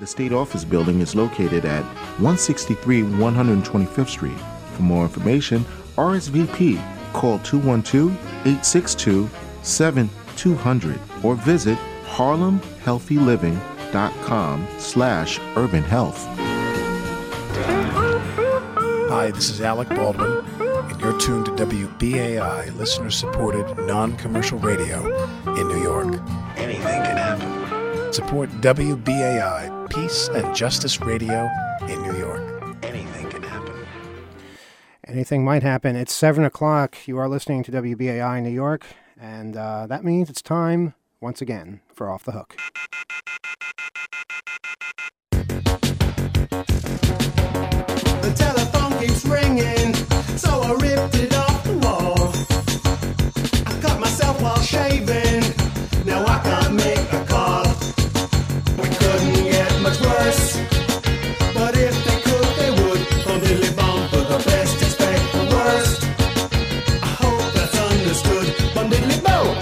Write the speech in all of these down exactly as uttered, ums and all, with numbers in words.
The state office building is located at one sixty-three one hundred twenty-fifth Street. For more information, R S V P, call two one two, eight six two, seven two zero zero or visit harlem healthy living dot com slash urban health. Hi, this is Alec Baldwin, and you're tuned to W B A I, listener-supported, non-commercial radio in New York. Anything can happen. Support W B A I, Peace and Justice Radio in New York. Anything can happen. Anything might happen. It's seven o'clock. You are listening to W B A I New York, and uh, that means it's time, once again, for Off the Hook. The telephone keeps ringing, so I ripped it off the wall. I cut myself while shaving, now I can't make a call. We couldn't get much worse, but if they could, they would. Bum diddly bum for the best, expect the worst. I hope that's understood. Bum diddly bum.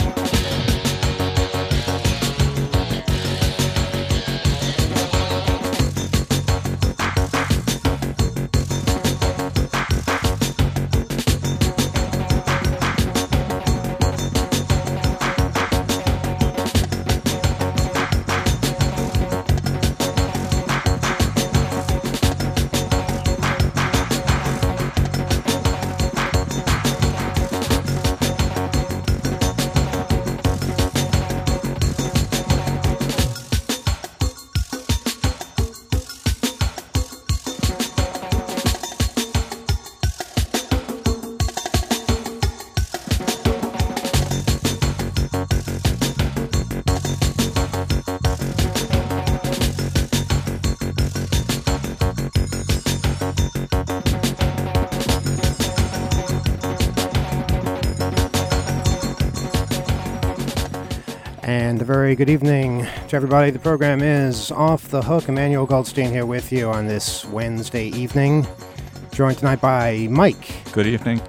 And a very good evening to everybody. The program is Off the Hook. Emmanuel Goldstein here with you on this Wednesday evening. Joined tonight by Mike. Good evening.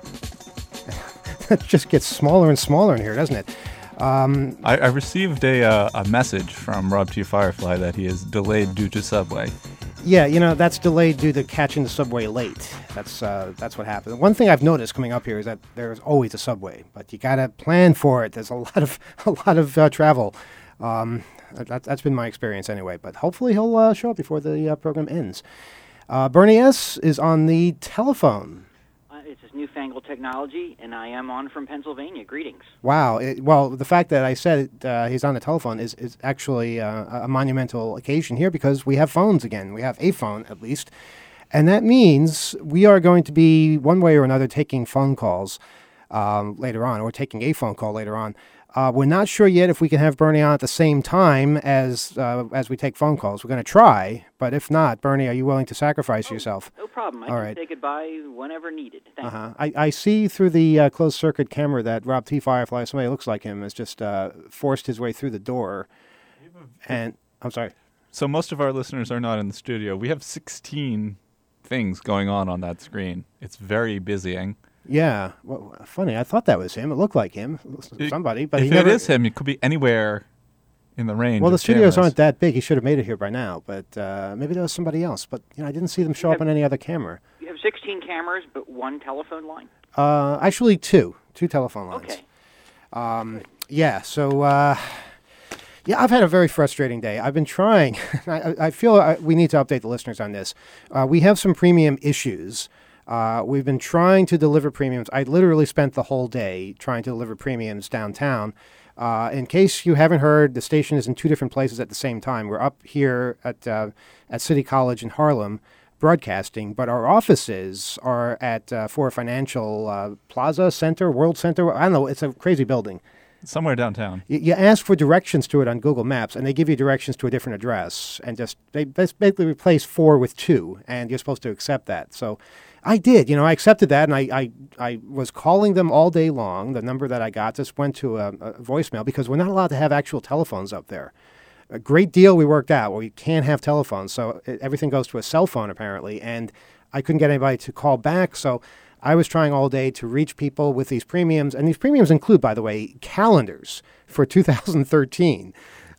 It just gets smaller and smaller in here, doesn't it? Um, I, I received a uh, a message from Rob T. Firefly that he is delayed due to Subway. yeah, you know, that's delayed due to catching the subway late. That's uh, that's what happened. One thing I've noticed coming up here is that there's always a subway, but you got to plan for it. There's a lot of a lot of uh, travel. Um, that, that's been my experience anyway, but hopefully he'll uh, show up before the uh, program ends. Uh, Bernie S. is on the telephone. Uh, it's this newfangled technology, and I am on from Pennsylvania. Greetings. Wow. It, well, the fact that I said uh, he's on the telephone is, is actually uh, a monumental occasion here because we have phones again. We have a phone, at least. And that means we are going to be, one way or another, taking phone calls um, later on, or taking a phone call later on. Uh, we're not sure yet if we can have Bernie on at the same time as uh, as we take phone calls. We're going to try, but if not, Bernie, are you willing to sacrifice oh, yourself? No problem. I All can right. say goodbye whenever needed. Thank uh-huh. I, I see through the uh, closed-circuit camera that Rob T. Firefly, somebody who looks like him, has just uh, forced his way through the door. And I'm sorry. So most of our listeners are not in the studio. We have sixteen things going on on that screen. It's very busying. Yeah, well, funny. I thought that was him. It looked like him, somebody. But if he never, it is him, it could be anywhere in the range. Well, the of studios cameras. aren't that big. He should have made it here by now. But uh, maybe that was somebody else. But you know, I didn't see them show You up have- on any other camera. You have sixteen cameras, but one telephone line? Uh, actually, two, two telephone lines. Okay. Um, yeah. So. Uh, Yeah, I've had a very frustrating day. I've been trying. I, I feel I, we need to update the listeners on this. Uh, we have some premium issues. Uh, we've been trying to deliver premiums. I literally spent the whole day trying to deliver premiums downtown. Uh, in case you haven't heard, the station is in two different places at the same time. We're up here at uh, at City College in Harlem broadcasting, but our offices are at uh, Ford Financial uh, Plaza Center, World Center. I don't know. It's a crazy building. Somewhere downtown. You, you ask for directions to it on Google Maps, and they give you directions to a different address, and just they basically replace four with two, and you're supposed to accept that. So I did. You know, I accepted that, and I, I, I was calling them all day long. The number that I got just went to a, a voicemail because we're not allowed to have actual telephones up there. A great deal we worked out where you can't have telephones, so it, everything goes to a cell phone apparently, and I couldn't get anybody to call back, so I was trying all day to reach people with these premiums, and these premiums include, by the way, calendars for two thousand thirteen.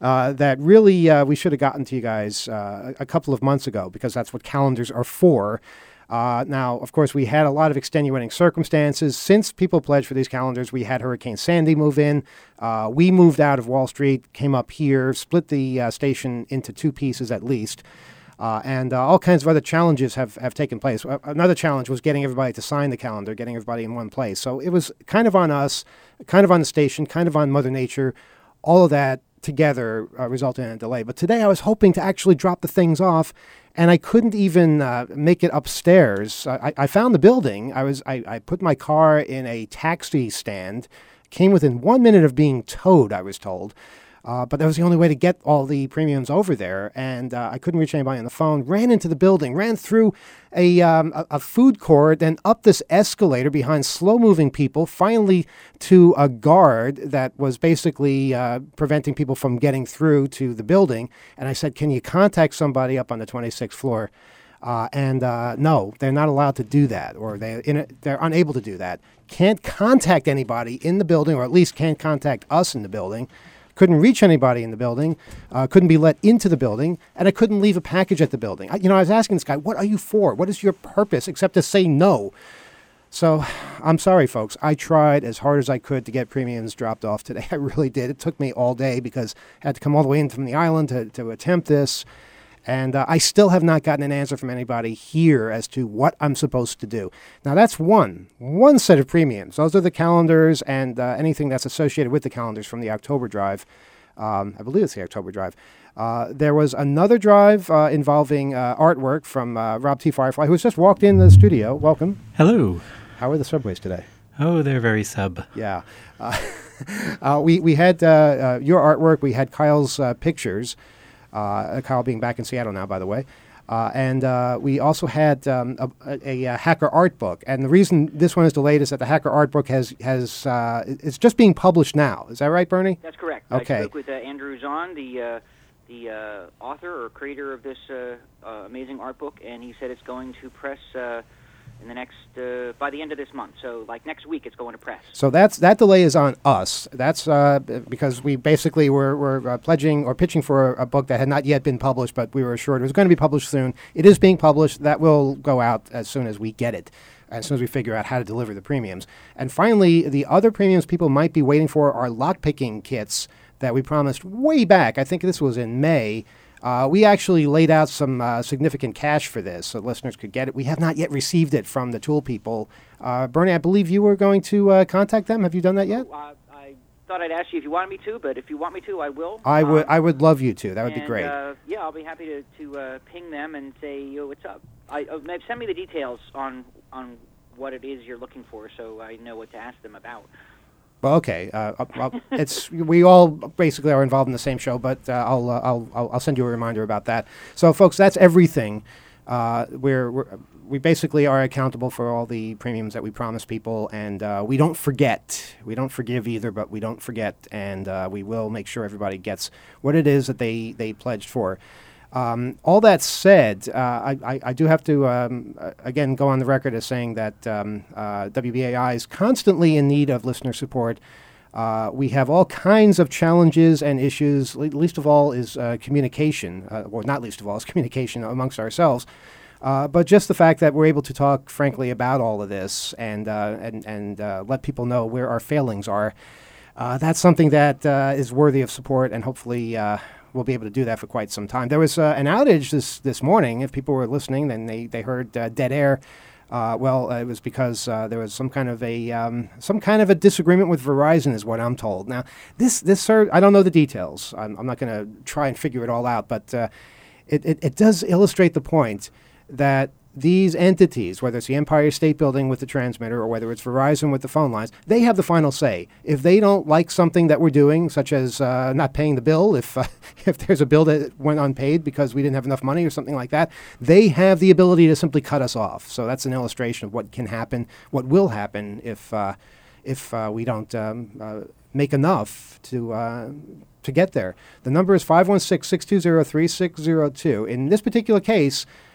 uh, that really uh, we should have gotten to you guys uh, a couple of months ago, because that's what calendars are for. Uh, now, of course, we had a lot of extenuating circumstances. Since people pledged for these calendars, we had Hurricane Sandy move in. Uh, we moved out of Wall Street, came up here, split the uh, station into two pieces at least. Uh, and uh, all kinds of other challenges have, have taken place. Uh, another challenge was getting everybody to sign the calendar, getting everybody in one place. So it was kind of on us, kind of on the station, kind of on Mother Nature. All of that together uh, resulted in a delay. But today I was hoping to actually drop the things off, and I couldn't even uh, make it upstairs. I, I found the building. I was I, I put my car in a taxi stand, came within one minute of being towed, I was told. Uh, but that was the only way to get all the premiums over there, and uh, I couldn't reach anybody on the phone. Ran into the building, ran through a, um, a, a food court, then up this escalator behind slow-moving people, finally to a guard that was basically uh, preventing people from getting through to the building. And I said, can you contact somebody up on the twenty-sixth floor? Uh, and uh, no, they're not allowed to do that, or they in a, they're unable to do that. Can't contact anybody in the building, or at least can't contact us in the building. Couldn't reach anybody in the building, uh, couldn't be let into the building, and I couldn't leave a package at the building. I, you know, I was asking this guy, what are you for? What is your purpose except to say no? So I'm sorry, folks. I tried as hard as I could to get premiums dropped off today. I really did. It took me all day because I had to come all the way in from the island to, to attempt this. And uh, I still have not gotten an answer from anybody here as to what I'm supposed to do. Now, that's one, one set of premiums. Those are the calendars and uh, anything that's associated with the calendars from the October drive. Um, I believe it's the October drive. Uh, there was another drive uh, involving uh, artwork from uh, Rob T. Firefly, who has just walked in the studio. Welcome. Hello. How are the subways today? Oh, they're very sub. Yeah. Uh, uh, we, we had uh, uh, your artwork. We had Kyle's uh, pictures. Uh, Kyle being back in Seattle now, by the way. Uh, and uh, we also had um, a, a, a hacker art book. And the reason this one is delayed is that the hacker art book has, has uh, it's just being published now. Is that right, Bernie? That's correct. Okay. I spoke with uh, Andrew Zahn, the, uh, the uh, author or creator of this uh, uh, amazing art book, and he said it's going to press uh, in the next, uh, by the end of this month. So, like, next week it's going to press. So that's that delay is on us. That's uh, because we basically were, were uh, pledging or pitching for a, a book that had not yet been published, but we were assured it was going to be published soon. It is being published. That will go out as soon as we get it, as soon as we figure out how to deliver the premiums. And finally, the other premiums people might be waiting for are lockpicking kits that we promised way back. I think this was in May. Uh, we actually laid out some uh, significant cash for this so listeners could get it. We have not yet received it from the tool people. Uh, Bernie, I believe you were going to uh, contact them. Have you done that yet? Uh, I thought I'd ask you if you wanted me to, but if you want me to, I will. I um, would I would love you to. That would and, be great. Uh, yeah, I'll be happy to, to uh, ping them and say, yo, what's up? I, uh, send me the details on on what it is you're looking for so I know what to ask them about. Well, okay. Uh, I'll, I'll, it's we all basically are involved in the same show, but uh, I'll, uh, I'll I'll I'll send you a reminder about that. So, folks, that's everything. Uh, we're, we're we basically are accountable for all the premiums that we promise people, and uh, we don't forget. We don't forgive either, but we don't forget, and uh, we will make sure everybody gets what it is that they they pledged for. Um, all that said, uh, I, I, I do have to, um, uh, again, go on the record as saying that um, uh, W B A I is constantly in need of listener support. Uh, we have all kinds of challenges and issues. Le- least of all is uh, communication, uh, or not least of all is communication amongst ourselves. Uh, but just the fact that we're able to talk frankly about all of this and, uh, and, and uh, let people know where our failings are, uh, that's something that uh, is worthy of support, and hopefully uh, we'll be able to do that for quite some time. There was uh, an outage this, this morning. If people were listening, then they, they heard uh, dead air. Uh, well, uh, it was because uh, there was some kind of a um, some kind of a disagreement with Verizon, is what I'm told. Now, this this sir, I don't know the details. I'm, I'm not going to try and figure it all out, but uh, it, it it does illustrate the point that these entities, whether it's the Empire State Building with the transmitter or whether it's Verizon with the phone lines, they have the final say. If they don't like something that we're doing, such as uh, not paying the bill, if uh, if there's a bill that went unpaid because we didn't have enough money or something like that, they have the ability to simply cut us off. So that's an illustration of what can happen, what will happen if uh, if uh, we don't um, uh, make enough to uh, to get there. The number is five one six, six two zero, three six zero two. In this particular case,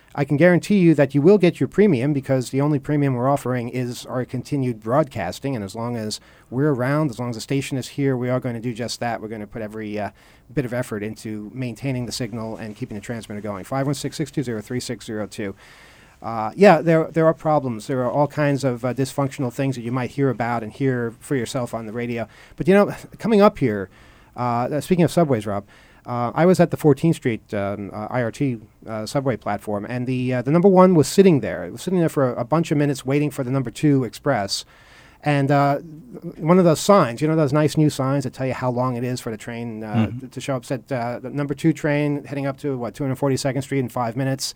I can guarantee you that you will get your premium because the only premium we're offering is our continued broadcasting. And as long as we're around, as long as the station is here, we are going to do just that. We're going to put every uh, bit of effort into maintaining the signal and keeping the transmitter going. five one six, six two zero, three six zero two. Uh, yeah, there there are problems. There are all kinds of uh, dysfunctional things that you might hear about and hear for yourself on the radio. But, you know, coming up here, uh, speaking of subways, Rob, uh, I was at the fourteenth Street um, uh, I R T uh, subway platform, and the uh, the number one was sitting there. It was sitting there for a, a bunch of minutes waiting for the number two express. And uh, one of those signs, you know, those nice new signs that tell you how long it is for the train uh, mm-hmm. to show up, said uh, the number two train heading up to, what, two forty-second Street in five minutes.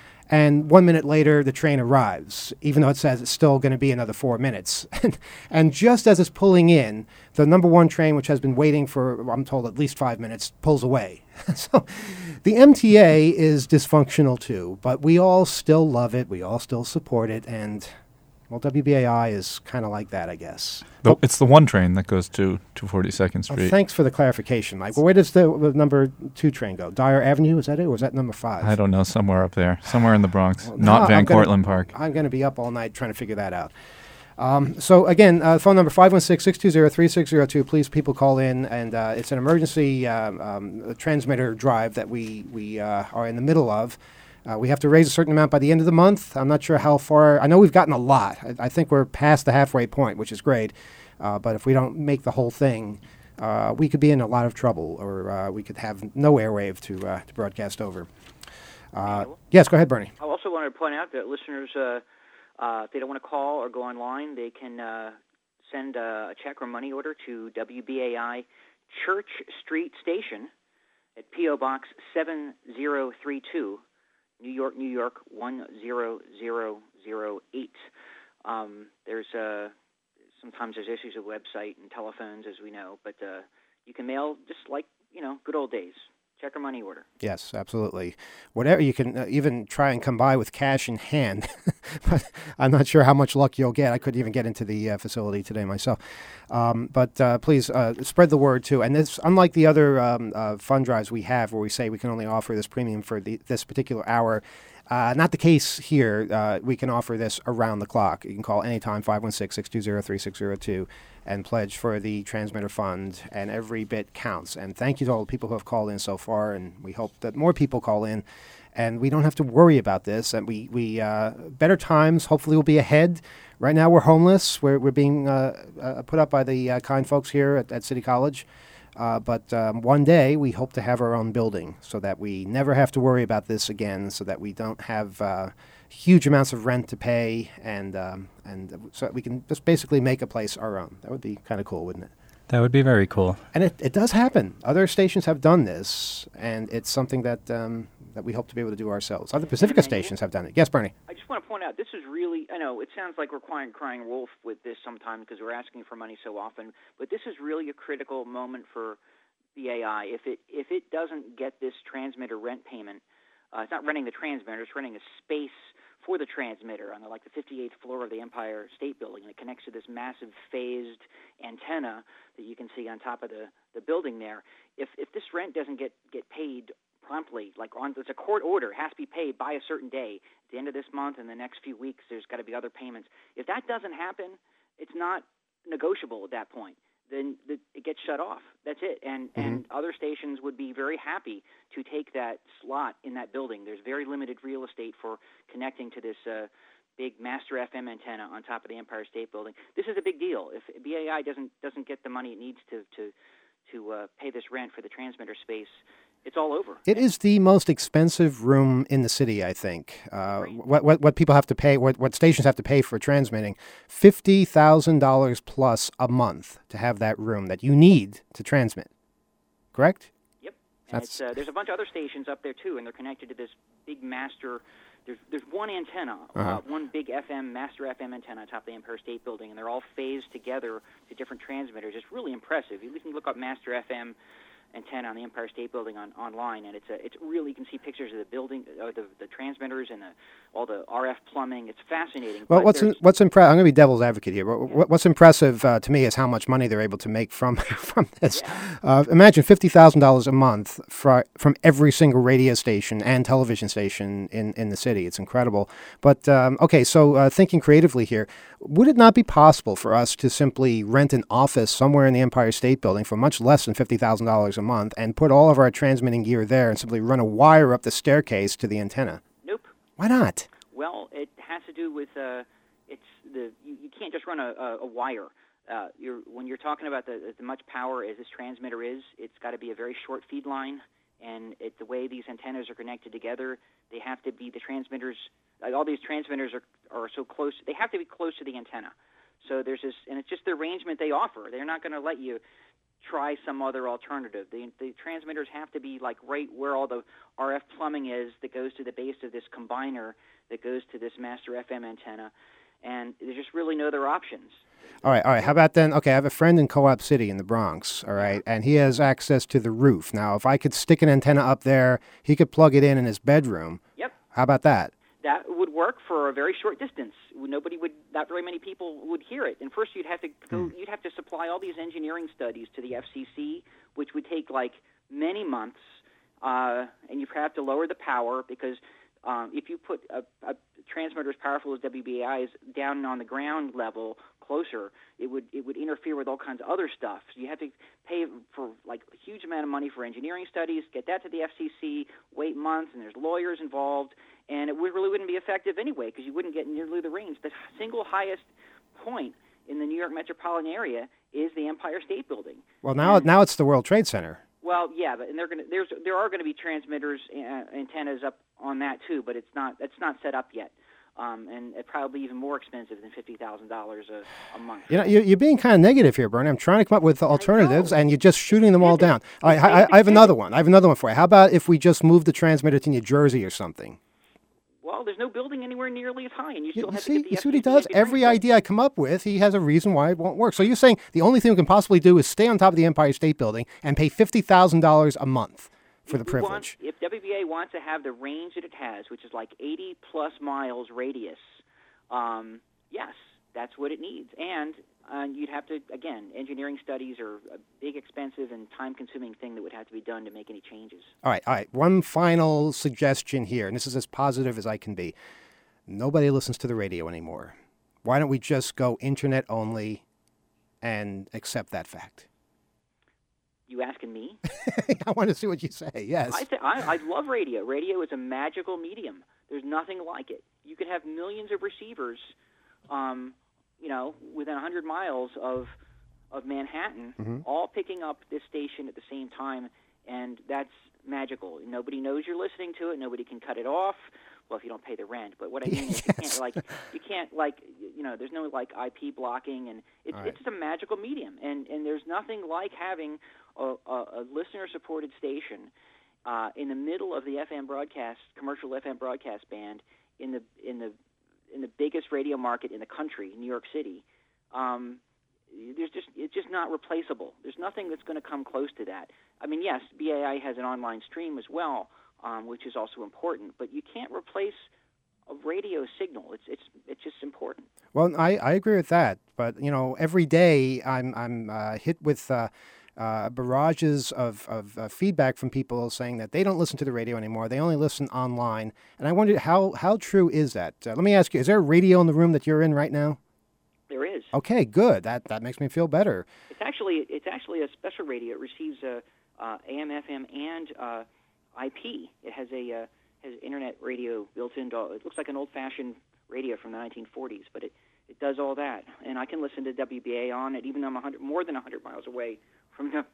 And one minute later, the train arrives, even though it says it's still going to be another four minutes. And just as it's pulling in, the number one train, which has been waiting for, I'm told, at least five minutes, pulls away. So the M T A is dysfunctional too, but we all still love it. We all still support it. And, well, W B A I is kind of like that, I guess. The, it's the one train that goes to two forty-second Street. Oh, thanks for the clarification, Mike. Well, where does the, the number two train go? Dyer Avenue, is that it, or is that number five? I don't know, somewhere up there, somewhere in the Bronx, well, not no, Van I'm gonna, Cortlandt Park. I'm going to be up all night trying to figure that out. Um, so, again, uh, phone number five one six, six two zero, three six zero two. Please, people call in, and uh, it's an emergency um, um, transmitter drive that we, we uh, are in the middle of. Uh, we have to raise a certain amount by the end of the month. I'm not sure how far. I know we've gotten a lot. I, I think we're past the halfway point, which is great. Uh, but if we don't make the whole thing, uh, we could be in a lot of trouble, or uh, we could have no airwave to, uh, to broadcast over. Uh, yes, go ahead, Bernie. I also wanted to point out that listeners, uh, uh, if they don't want to call or go online, they can uh, send uh, a check or money order to W B A I Church Street Station at P O Box seven zero three two. New York, New York, one zero zero zero eight. Um, there's uh, sometimes there's issues with website and telephones, as we know, but uh, you can mail just like, you know, good old days. Check or money order. Yes, absolutely. Whatever, you can uh, even try and come by with cash in hand, but I'm not sure how much luck you'll get. I couldn't even get into the uh, facility today myself. Um, but uh, please uh, spread the word too. And this, unlike the other um, uh, fund drives we have, where we say we can only offer this premium for the, this particular hour, uh, not the case here. Uh, we can offer this around the clock. You can call anytime, five one six, six two zero, three six zero two, and pledge for the transmitter fund, and every bit counts. And thank you to all the people who have called in so far, and we hope that more people call in, and we don't have to worry about this. And we, we uh, better times hopefully will be ahead. Right now we're homeless. We're, we're being uh, uh, put up by the uh, kind folks here at, at City College. Uh, but um, one day we hope to have our own building so that we never have to worry about this again, so that we don't have uh, huge amounts of rent to pay, and um, and so that we can just basically make a place our own. That would be kind of cool, wouldn't it? That would be very cool. And it, it does happen. Other stations have done this, and it's something that um, that we hope to be able to do ourselves. Other Pacifica stations have done it. Yes, Bernie? I just want to point out, this is really, I know, it sounds like we're crying, crying wolf with this sometimes because we're asking for money so often, but this is really a critical moment for B A I. If it if it doesn't get this transmitter rent payment, uh, it's not renting the transmitter, it's renting a space for the transmitter on the, like the fifty-eighth floor of the Empire State Building, and it connects to this massive phased antenna that you can see on top of the, the building there. If if this rent doesn't get, get paid promptly, like on it's a court order, it has to be paid by a certain day, at the end of this month and the next few weeks, there's got to be other payments. If that doesn't happen, it's not negotiable at that point. Then the, it gets shut off. That's it. And mm-hmm. and other stations would be very happy to take that slot in that building. There's very limited real estate for connecting to this uh, big master F M antenna on top of the Empire State Building. This is a big deal. If B A I doesn't doesn't get the money it needs to to to uh, pay this rent for the transmitter space, it's all over. It is the most expensive room in the city, I think. Uh, what, what what people have to pay, what, what stations have to pay for transmitting, fifty thousand dollars plus a month to have that room that you need to transmit. Correct? Yep. And it's, uh, there's a bunch of other stations up there, too, and they're connected to this big master. There's there's one antenna, uh-huh. uh, one big F M, master F M antenna on top of the Empire State Building, and they're all phased together to different transmitters. It's really impressive. You can look up master F M antenna on the Empire State Building on online, and it's a, it's really, you can see pictures of the building, uh, the the transmitters and the, all the R F plumbing. It's fascinating. Well, but what's in, there's- what's impressive? I'm going to be devil's advocate here. What, what- what's impressive uh, to me is how much money they're able to make from from this. Uh, imagine fifty thousand dollars a month fr- from every single radio station and television station in, in the city. It's incredible. But um, okay, so uh, thinking creatively here, would it not be possible for us to simply rent an office somewhere in the Empire State Building for much less than fifty thousand dollars a month and put all of our transmitting gear there and simply run a wire up the staircase to the antenna? Nope. Why not? Well, it has to do with uh, it's the you, you can't just run a, a, a wire. Uh, you're, when you're talking about the, the much power as this transmitter is, it's got to be a very short feed line, and it, the way these antennas are connected together, they have to be the transmitters. Like all these transmitters are are so close. They have to be close to the antenna. So there's this, and it's just the arrangement they offer. They're not going to let you try some other alternative. The, the transmitters have to be like right where all the R F plumbing is that goes to the base of this combiner that goes to this master F M antenna, and there's just really no other options. All right, all right. How about then? Okay, I have a friend in Co-op City in the Bronx, all right, and he has access to the roof. Now, if I could stick an antenna up there, he could plug it in in his bedroom. Yep. How about that? That would work for a very short distance. Nobody would, not very many people would hear it. And first, you'd have to go, you'd have to supply all these engineering studies to the F C C, which would take like many months. Uh, and you have to lower the power because um, if you put a, a transmitter as powerful as W B A I's down on the ground level closer, it would it would interfere with all kinds of other stuff. So you have to pay for like a huge amount of money for engineering studies, get that to the F C C, wait months, and there's lawyers involved, and it would, really wouldn't be effective anyway because you wouldn't get nearly the range. The single highest point in the New York metropolitan area is the Empire State Building. Well, now now it's the World Trade Center. Well, yeah, but and they're gonna there's there are going to be transmitters uh, antennas up on that too, but it's not it's not set up yet. Um, and it probably even more expensive than fifty thousand dollars a month. You know, you're, you're being kind of negative here, Bernie. I'm trying to come up with alternatives, and you're just shooting them all Yeah, down. All right, I, I, I have another one. I have another one for you. How about if we just move the transmitter to New Jersey or something? Well, there's no building anywhere nearly as high, and you You, still you have see, to get the you see what he F C C does? engineering Every study. idea I come up with, he has a reason why it won't work. So you're saying the only thing we can possibly do is stay on top of the Empire State Building and pay fifty thousand dollars a month for the If we want- privilege. if W B A wants to have the range that it has, which is like eighty plus miles radius, um, yes, that's what it needs. And uh, you'd have to, again, engineering studies are a big, expensive, and time-consuming thing that would have to be done to make any changes. All right, all right. One final suggestion here, and this is as positive as I can be. Nobody listens to the radio anymore. Why don't we just go internet only and accept that fact? You asking me? I want to see what you say. Yes. I, th- I I love radio. Radio is a magical medium. There's nothing like it. You could have millions of receivers, um, you know, within one hundred miles of of Manhattan, Mm-hmm. all picking up this station at the same time, and that's magical. Nobody knows you're listening to it. Nobody can cut it off. Well, if you don't pay the rent. But what I mean is, you can't like you can't like you know, there's no like I P blocking, and it's All right. it's just a magical medium, and and there's nothing like having a, a, a listener-supported station uh, in the middle of the F M broadcast, commercial F M broadcast band in the in the in the biggest radio market in the country, New York City. Um, there's just it's just not replaceable. There's nothing that's going to come close to that. I mean, yes, B A I has an online stream as well, um, which is also important, but you can't replace a radio signal. It's it's it's just important. Well, I, I agree with that. But, you know, every day I'm, I'm uh, hit with uh, uh, barrages of, of uh, feedback from people saying that they don't listen to the radio anymore. They only listen online. And I wondered, how, how true is that? Uh, let me ask you, is there a radio in the room that you're in right now? There is. Okay, good. That that makes me feel better. It's actually it's actually a special radio. It receives uh, uh, A M, F M, and uh, I P. It has a uh, has internet radio built into. It looks like an old-fashioned radio from the nineteen forties, but it, it does all that. And I can listen to W B A on it, even though I'm one hundred, more than one hundred miles away from the,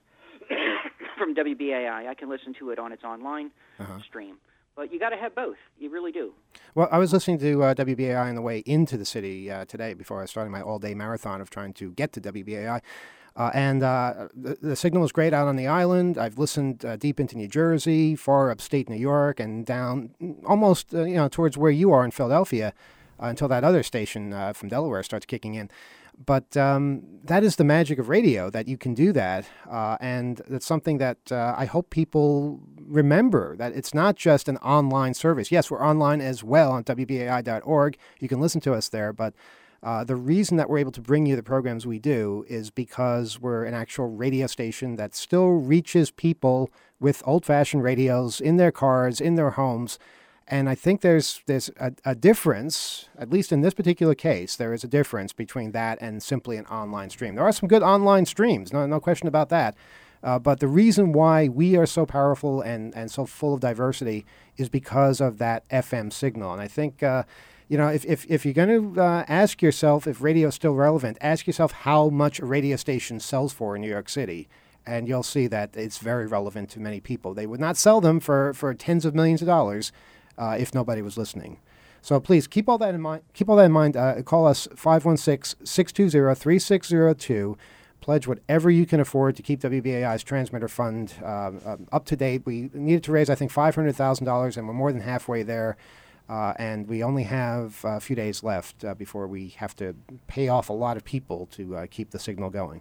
from W B A I. I can listen to it on its online Uh-huh. stream. But you got to have both. You really do. Well, I was listening to uh, W B A I on the way into the city uh, today before I was starting my all-day marathon of trying to get to W B A I. Uh, and uh, the, the signal is great out on the island. I've listened uh, deep into New Jersey, far upstate New York, and down almost uh, you know towards where you are in Philadelphia uh, until that other station uh, from Delaware starts kicking in. But um, that is the magic of radio, that you can do that. Uh, and it's something that uh, I hope people remember, that it's not just an online service. Yes, we're online as well on W B A I dot org. You can listen to us there. But uh, the reason that we're able to bring you the programs we do is because we're an actual radio station that still reaches people with old-fashioned radios in their cars, in their homes. And I think there's there's a, a difference, at least in this particular case, there is a difference between that and simply an online stream. There are some good online streams, no no question about that. Uh, but the reason why we are so powerful and, and so full of diversity is because of that F M signal. And I think, uh, you know, if, if, if you're going to uh, ask yourself if radio is still relevant, ask yourself how much a radio station sells for in New York City. And you'll see that it's very relevant to many people. They would not sell them for, for tens of millions of dollars uh, if nobody was listening. So please keep all that in mind. Keep all that in mind. Uh, call us five one six, six two zero, three six zero two. Pledge whatever you can afford to keep W B A I's transmitter fund uh, uh, up to date. We needed to raise, I think, five hundred thousand dollars, and we're more than halfway there. Uh, and we only have a few days left uh, before we have to pay off a lot of people to uh, keep the signal going.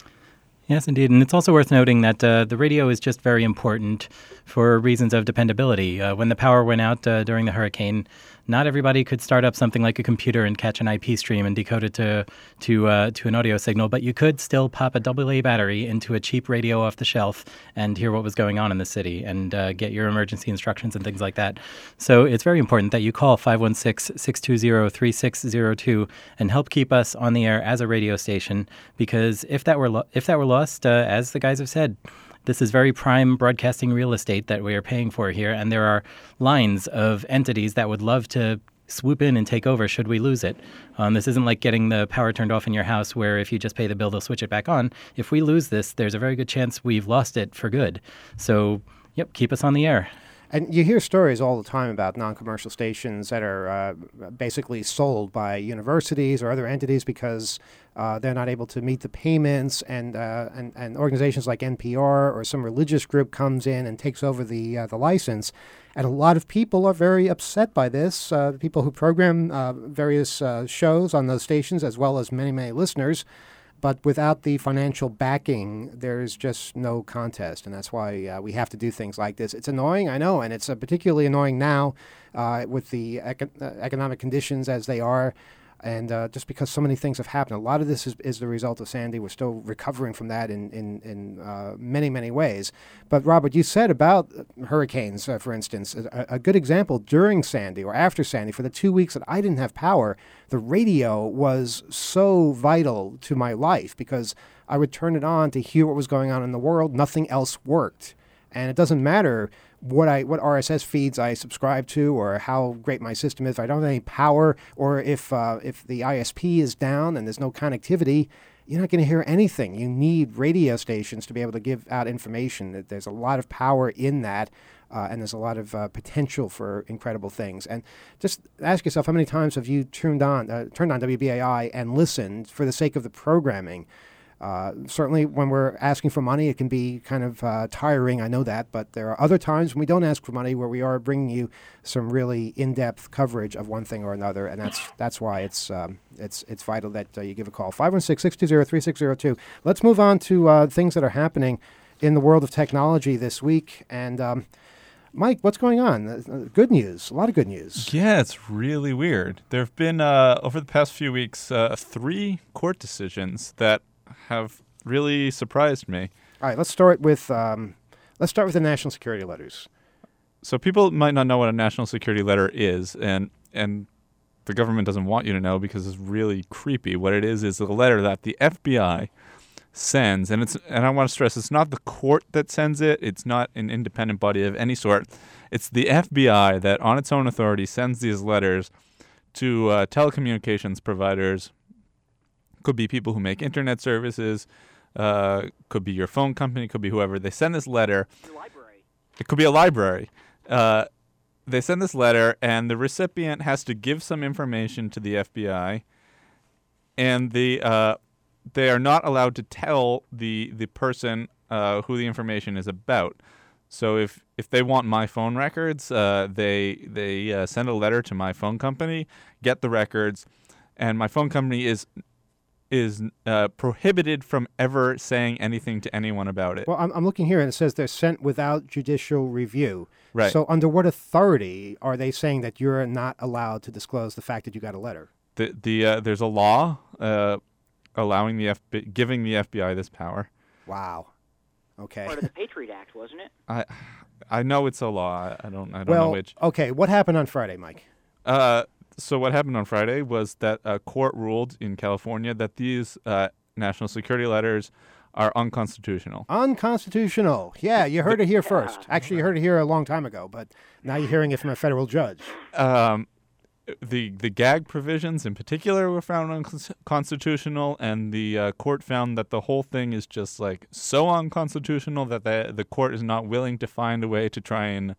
Yes, indeed. And it's also worth noting that uh, the radio is just very important for reasons of dependability. Uh, when the power went out uh, during the hurricane, not everybody could start up something like a computer and catch an I P stream and decode it to to uh, to an audio signal, but you could still pop a double A battery into a cheap radio off the shelf and hear what was going on in the city and uh, get your emergency instructions and things like that. So it's very important that you call five one six, six two zero, three six zero two and help keep us on the air as a radio station, because if that were lo- if that were lost, uh, as the guys have said, this is very prime broadcasting real estate that we are paying for here, and there are lines of entities that would love to swoop in and take over should we lose it. Um, this isn't like getting the power turned off in your house where if you just pay the bill, they'll switch it back on. If we lose this, there's a very good chance we've lost it for good. So, yep, keep us on the air. And you hear stories all the time about non-commercial stations that are uh, basically sold by universities or other entities because uh, they're not able to meet the payments, and, uh, and and organizations like N P R or some religious group comes in and takes over the uh, the license. And a lot of people are very upset by this. Uh, the people who program uh, various uh, shows on those stations, as well as many, many listeners. But without the financial backing, there's just no contest, and that's why uh, we have to do things like this. It's annoying, I know, and it's uh, particularly annoying now uh, with the eco- uh, economic conditions as they are, and uh, just because so many things have happened. A lot of this is, is the result of Sandy. We're still recovering from that in, in, in uh, many, many ways. But, Robert, you said about hurricanes, uh, for instance, a, a good example during Sandy or after Sandy, for the two weeks that I didn't have power, the radio was so vital to my life because I would turn it on to hear what was going on in the world. Nothing else worked. And it doesn't matter what I what R S S feeds I subscribe to or how great my system is. If I don't have any power, or if uh, if the I S P is down and there's no connectivity, you're not going to hear anything. You need radio stations to be able to give out information. There's a lot of power in that, uh, and there's a lot of uh, potential for incredible things. And just ask yourself, how many times have you turned on uh, turned on W B A I and listened for the sake of the programming? Uh, certainly when we're asking for money, it can be kind of uh, tiring, I know that, but there are other times when we don't ask for money where we are bringing you some really in-depth coverage of one thing or another, and that's that's why it's um, it's it's vital that uh, you give a call. five one six, six two zero, three six zero two. Let's move on to uh, things that are happening in the world of technology this week, and um, Mike, what's going on? Uh, good news, a lot of good news. Yeah, it's really weird. There have been, uh, over the past few weeks, uh, three court decisions that have really surprised me. All right, let's start with um, let's start with the national security letters. So people might not know what a national security letter is, and and the government doesn't want you to know because it's really creepy. What it is is a letter that the F B I sends, and it's and I want to stress it's not the court that sends it. It's not an independent body of any sort. It's the F B I that, on its own authority, sends these letters to uh, telecommunications providers. Could be people who make internet services, uh, could be your phone company, could be whoever. They send this letter. Your library. It could be a library. Uh, they send this letter, and the recipient has to give some information to the F B I, and the uh, they are not allowed to tell the the person uh, who the information is about. So if, if they want my phone records, uh, they they uh, send a letter to my phone company, get the records, and my phone company is is uh, prohibited from ever saying anything to anyone about it. Well, I'm, I'm looking here, and it says they're sent without judicial review. Right. So under what authority are they saying that you're not allowed to disclose the fact that you got a letter? The the uh, there's a law uh, allowing the F B I, giving the F B I this power. Wow. Okay. Part of the Patriot Act, wasn't it? I I know it's a law. I don't I don't well, know which. okay. What happened on Friday, Mike? Uh, so what happened on Friday was that a court ruled in California that these uh, national security letters are unconstitutional. Unconstitutional. Yeah, you heard it here first. Actually, you heard it here a long time ago, but now you're hearing it from a federal judge. Um, the the gag provisions in particular were found unconstitutional, and the uh, court found that the whole thing is just like so unconstitutional that the the court is not willing to find a way to try and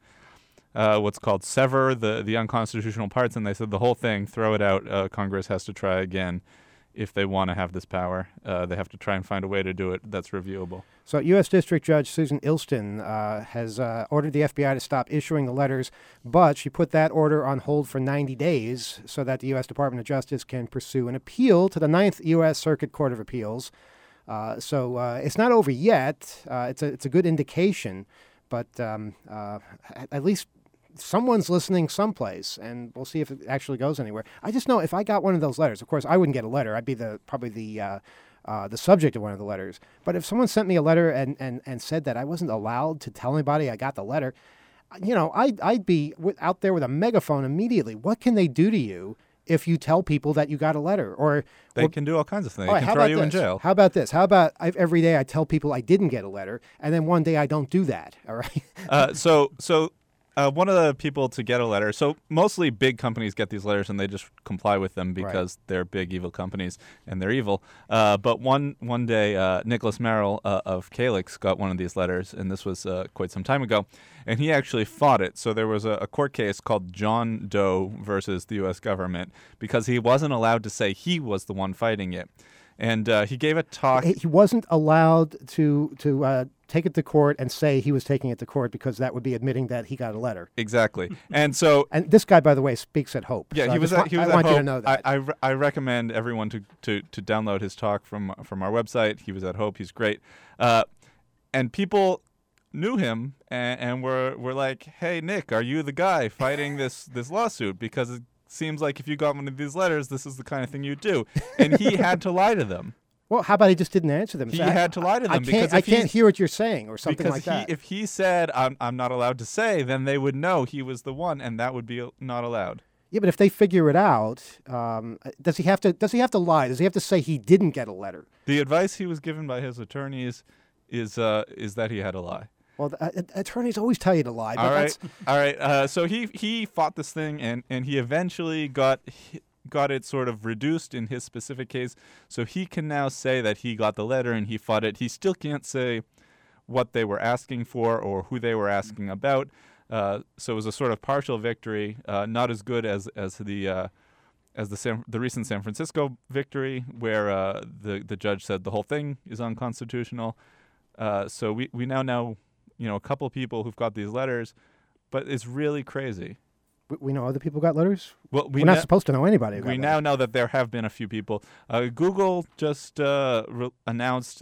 uh, what's called sever the the unconstitutional parts. And they said the whole thing, throw it out. Uh, Congress has to try again. If they want to have this power, uh, they have to try and find a way to do it that's reviewable. So U S District Judge Susan Ilston uh, has uh, ordered the F B I to stop issuing the letters, but she put that order on hold for ninety days so that the U S Department of Justice can pursue an appeal to the Ninth U S Circuit Court of Appeals. Uh, so uh, it's not over yet. Uh, it's a it's a good indication, but um, uh, at, at least someone's listening someplace, and we'll see if it actually goes anywhere. I just know if I got one of those letters, of course, I wouldn't get a letter. I'd be the probably the uh, uh, the subject of one of the letters. But if someone sent me a letter and, and, and said that I wasn't allowed to tell anybody I got the letter, you know, I'd, I'd be w- out there with a megaphone immediately. What can they do to you if you tell people that you got a letter? Or They or, can do all kinds of things. all They right, can how throw about you this? in jail. How about this? How about I, every day I tell people I didn't get a letter, and then one day I don't do that, all right? uh, so so uh, one of the people to get a letter, so mostly big companies get these letters and they just comply with them because right. they're big evil companies and they're evil. Uh, but one one day, uh, Nicholas Merrill uh, of Calyx got one of these letters, and this was uh, quite some time ago, and he actually fought it. So there was a, a court case called John Doe versus the U S government because he wasn't allowed to say he was the one fighting it. And uh, he gave a talk. He wasn't allowed to to uh, take it to court and say he was taking it to court because that would be admitting that he got a letter. Exactly. And so, and this guy, by the way, speaks at Hope. Yeah, so he I was. Just, At, he was I at want Hope. you to know that. I, I, re- I recommend everyone to, to, to download his talk from from our website. He was at Hope. He's great. Uh, and people knew him and, and were were like, "Hey, Nick, are you the guy fighting this this lawsuit? Because it seems like if you got one of these letters, this is the kind of thing you do." And he had to lie to them. Well, how about he just didn't answer them? He so had I, to lie to them. I can't, because I can't hear what you're saying or something because like he, that. If he said, I'm, I'm not allowed to say, then they would know he was the one, and that would be not allowed. Yeah, but if they figure it out, um, does he have to Does he have to lie? Does he have to say he didn't get a letter? The advice he was given by his attorneys is uh, is that he had to lie. Well, the, uh, attorneys always tell you to lie. But All right, that's... all right. Uh, so he he fought this thing, and, and he eventually got got it sort of reduced in his specific case. So he can now say that he got the letter and he fought it. He still can't say what they were asking for or who they were asking about. Uh, so it was a sort of partial victory, uh, not as good as as the uh, as the San, the recent San Francisco victory, where uh, the the judge said the whole thing is unconstitutional. Uh, so we, we now know, you know, a couple people who've got these letters, but it's really crazy. We, we know other people got letters? Well, we We're not na- supposed to know anybody who got We letters. now know that there have been a few people. Uh, Google just uh, re- announced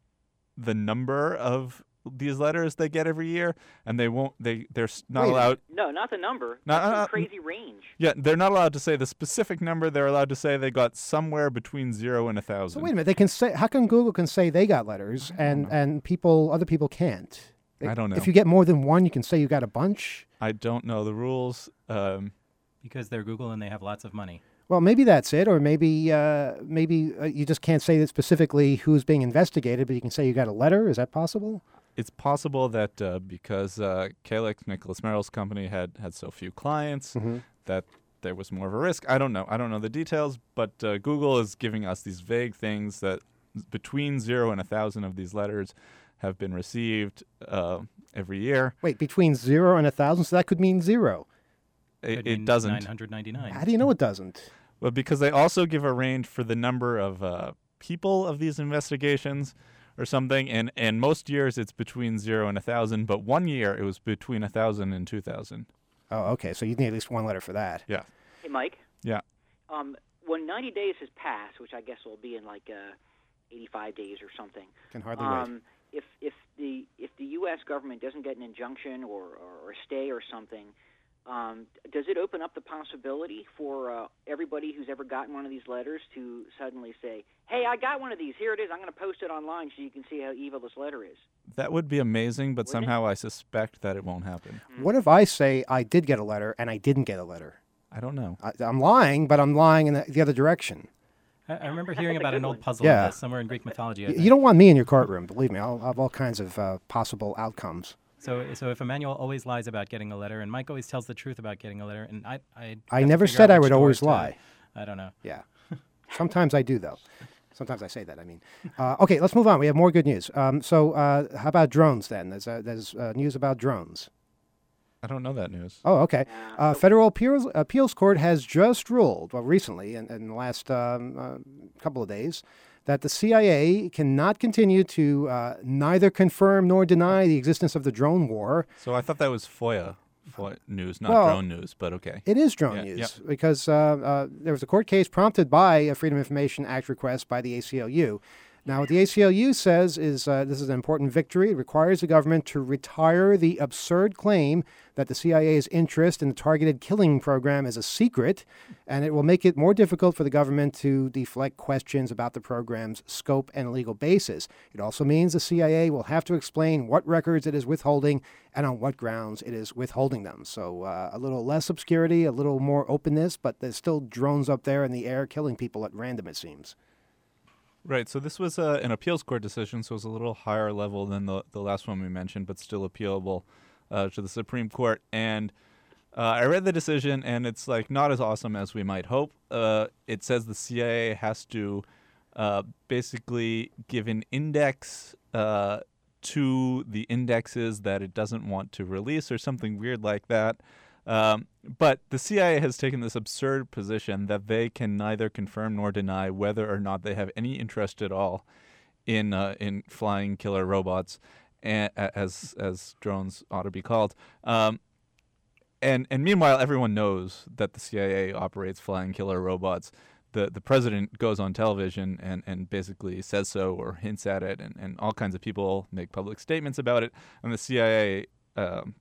the number of these letters they get every year, and they won't. They they're s- not Wait. allowed. No, not the number. No, That's no, some no. crazy range. Yeah, they're not allowed to say the specific number. They're allowed to say they got somewhere between zero and a So thousand. wait a minute. They can say. How come Google can say they got letters and, and people other people can't? I don't know. If you get more than one, you can say you got a bunch. I don't know the rules. Um, Because they're Google and they have lots of money. Well, maybe that's it, or maybe uh, maybe uh, you just can't say that specifically who's being investigated, but you can say you got a letter. Is that possible? It's possible that uh, because uh, Calyx, Nicholas Merrill's company, had, had so few clients, Mm-hmm. that there was more of a risk. I don't know. I don't know the details, but uh, Google is giving us these vague things that between zero and a thousand of these letters have been received uh, every year. Wait, between zero and a thousand, so that could mean zero. It, Could it mean doesn't. nine hundred ninety-nine. How do you know it doesn't? Well, because they also give a range for the number of uh, people of these investigations or something, and, and most years it's between zero and a thousand, but one year it was between a thousand and two thousand. Oh, okay. So you need at least one letter for that. Yeah. Hey, Mike. Yeah. Um, when ninety days has passed, which I guess will be in like uh, eighty-five days or something. Can hardly um, wait. If if the if the U S government doesn't get an injunction or, or, or a stay or something, um, does it open up the possibility for uh, everybody who's ever gotten one of these letters to suddenly say, "Hey, I got one of these. Here it is. I'm going to post it online so you can see how evil this letter is." That would be amazing, but Wouldn't somehow I suspect that it won't happen. What if I say I did get a letter and I didn't get a letter? I don't know. I, I'm lying, but I'm lying in the, the other direction. I, I remember hearing That's a about good an old one. puzzle Yeah. of this somewhere in Greek mythology. I Y- think. You don't want me in your courtroom, believe me. I'll have all kinds of uh, possible outcomes. So, so if Emmanuel always lies about getting a letter, and Mike always tells the truth about getting a letter, and I, I, I have to never figure said out I which would door always to- lie. I don't know. Yeah. Sometimes I do, though. Sometimes I say that, I mean. Uh, okay, let's move on. We have more good news. Um, so uh, how about drones, then? There's, uh, there's uh, news about drones. I don't know that news. Oh, okay. Uh, Federal Appeals, Appeals Court has just ruled, well, recently, in, in the last um, uh, couple of days, that the C I A cannot continue to uh, neither confirm nor deny the existence of the drone war. So I thought that was FOIA, FOIA news, not Well, drone news, but okay. It is drone Yeah, news yeah. because uh, uh, there was a court case prompted by a Freedom of Information Act request by the A C L U. Now, what the A C L U says is uh, this is an important victory. It requires the government to retire the absurd claim that the C I A's interest in the targeted killing program is a secret, and it will make it more difficult for the government to deflect questions about the program's scope and legal basis. It also means the C I A will have to explain what records it is withholding and on what grounds it is withholding them. So uh, a little less obscurity, a little more openness, but there's still drones up there in the air killing people at random, it seems. Right, so this was uh, an appeals court decision, so it was a little higher level than the, the last one we mentioned, but still appealable uh, to the Supreme Court. And uh, I read the decision, and it's like not as awesome as we might hope. Uh, it says the C I A has to uh, basically give an index uh, to the indexes that it doesn't want to release or something weird like that. Um, but the C I A has taken this absurd position that they can neither confirm nor deny whether or not they have any interest at all in uh, in flying killer robots, a- as as drones ought to be called. Um, and and meanwhile, everyone knows that the C I A operates flying killer robots. The the president goes on television and, and basically says so or hints at it, and, and all kinds of people make public statements about it. And the C I A. Um,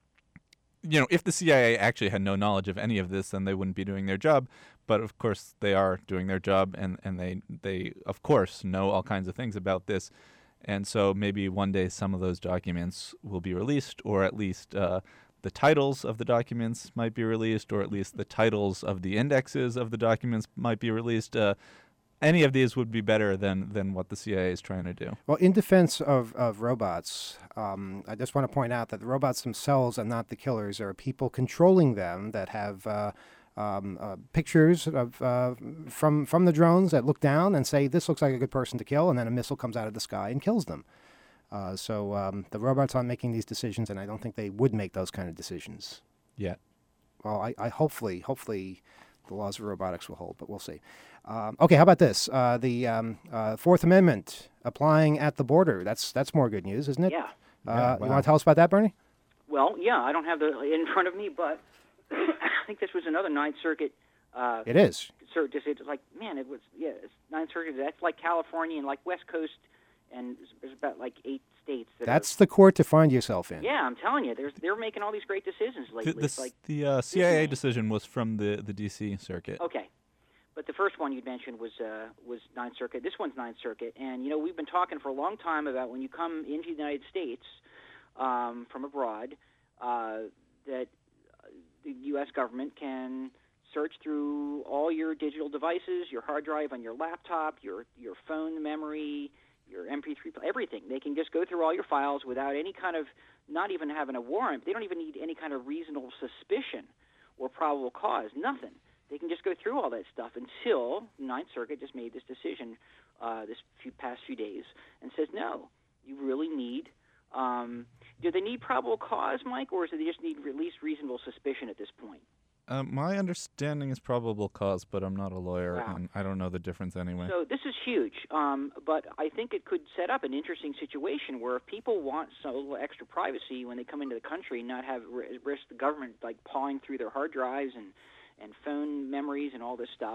You know, if the C I A actually had no knowledge of any of this, then they wouldn't be doing their job. But of course, they are doing their job, and, and they they of course know all kinds of things about this. And so maybe one day some of those documents will be released, or at least uh, the titles of the documents might be released, or at least the titles of the indexes of the documents might be released. Uh, any of these would be better than, than what the C I A is trying to do. Well, in defense of, of robots, um, I just want to point out that the robots themselves are not the killers. There are people controlling them that have uh, um, uh, pictures of uh, from from the drones that look down and say, this looks like a good person to kill, and then a missile comes out of the sky and kills them. Uh, so um, the robots aren't making these decisions, and I don't think they would make those kind of decisions. Yeah. Well, I, I hopefully, hopefully the laws of robotics will hold, but we'll see. Um, okay, how about this? Uh, the um, uh, Fourth Amendment applying at the border. That's that's more good news, isn't it? Yeah. Uh, Yeah, You wow. want to tell us about that, Bernie? Well, yeah, I don't have the in front of me, but I think this was another Ninth Circuit. Uh, It is. Cert, just it's like man, it was yeah, it's Ninth Circuit. That's like California and like West Coast, and there's about like eight states. That That's the court to find yourself in. Are, yeah, I'm telling you, there's they're making all these great decisions lately. The, It's this, like the uh, C I A decision was from the, the D C circuit. okay, but the first one you mentioned was uh, was Ninth Circuit. This one's Ninth Circuit, and you know we've been talking for a long time about when you come into the United States um, from abroad, uh, that the U S government can search through all your digital devices, your hard drive on your laptop, your your phone memory, your M P three, everything. They can just go through all your files without any kind of, not even having a warrant. They don't even need any kind of reasonable suspicion or probable cause, nothing. They can just go through all that stuff until Ninth Circuit just made this decision uh, this few, past few days and says, no, you really need, um, do they need probable cause, Mike, or do they just need at least reasonable suspicion at this point? Uh, my understanding is probable cause, but I'm not a lawyer, Wow. and I don't know the difference anyway. So this is huge, um, but I think it could set up an interesting situation where if people want some little extra privacy when they come into the country, not have ri- risk the government like pawing through their hard drives and, and phone memories and all this stuff,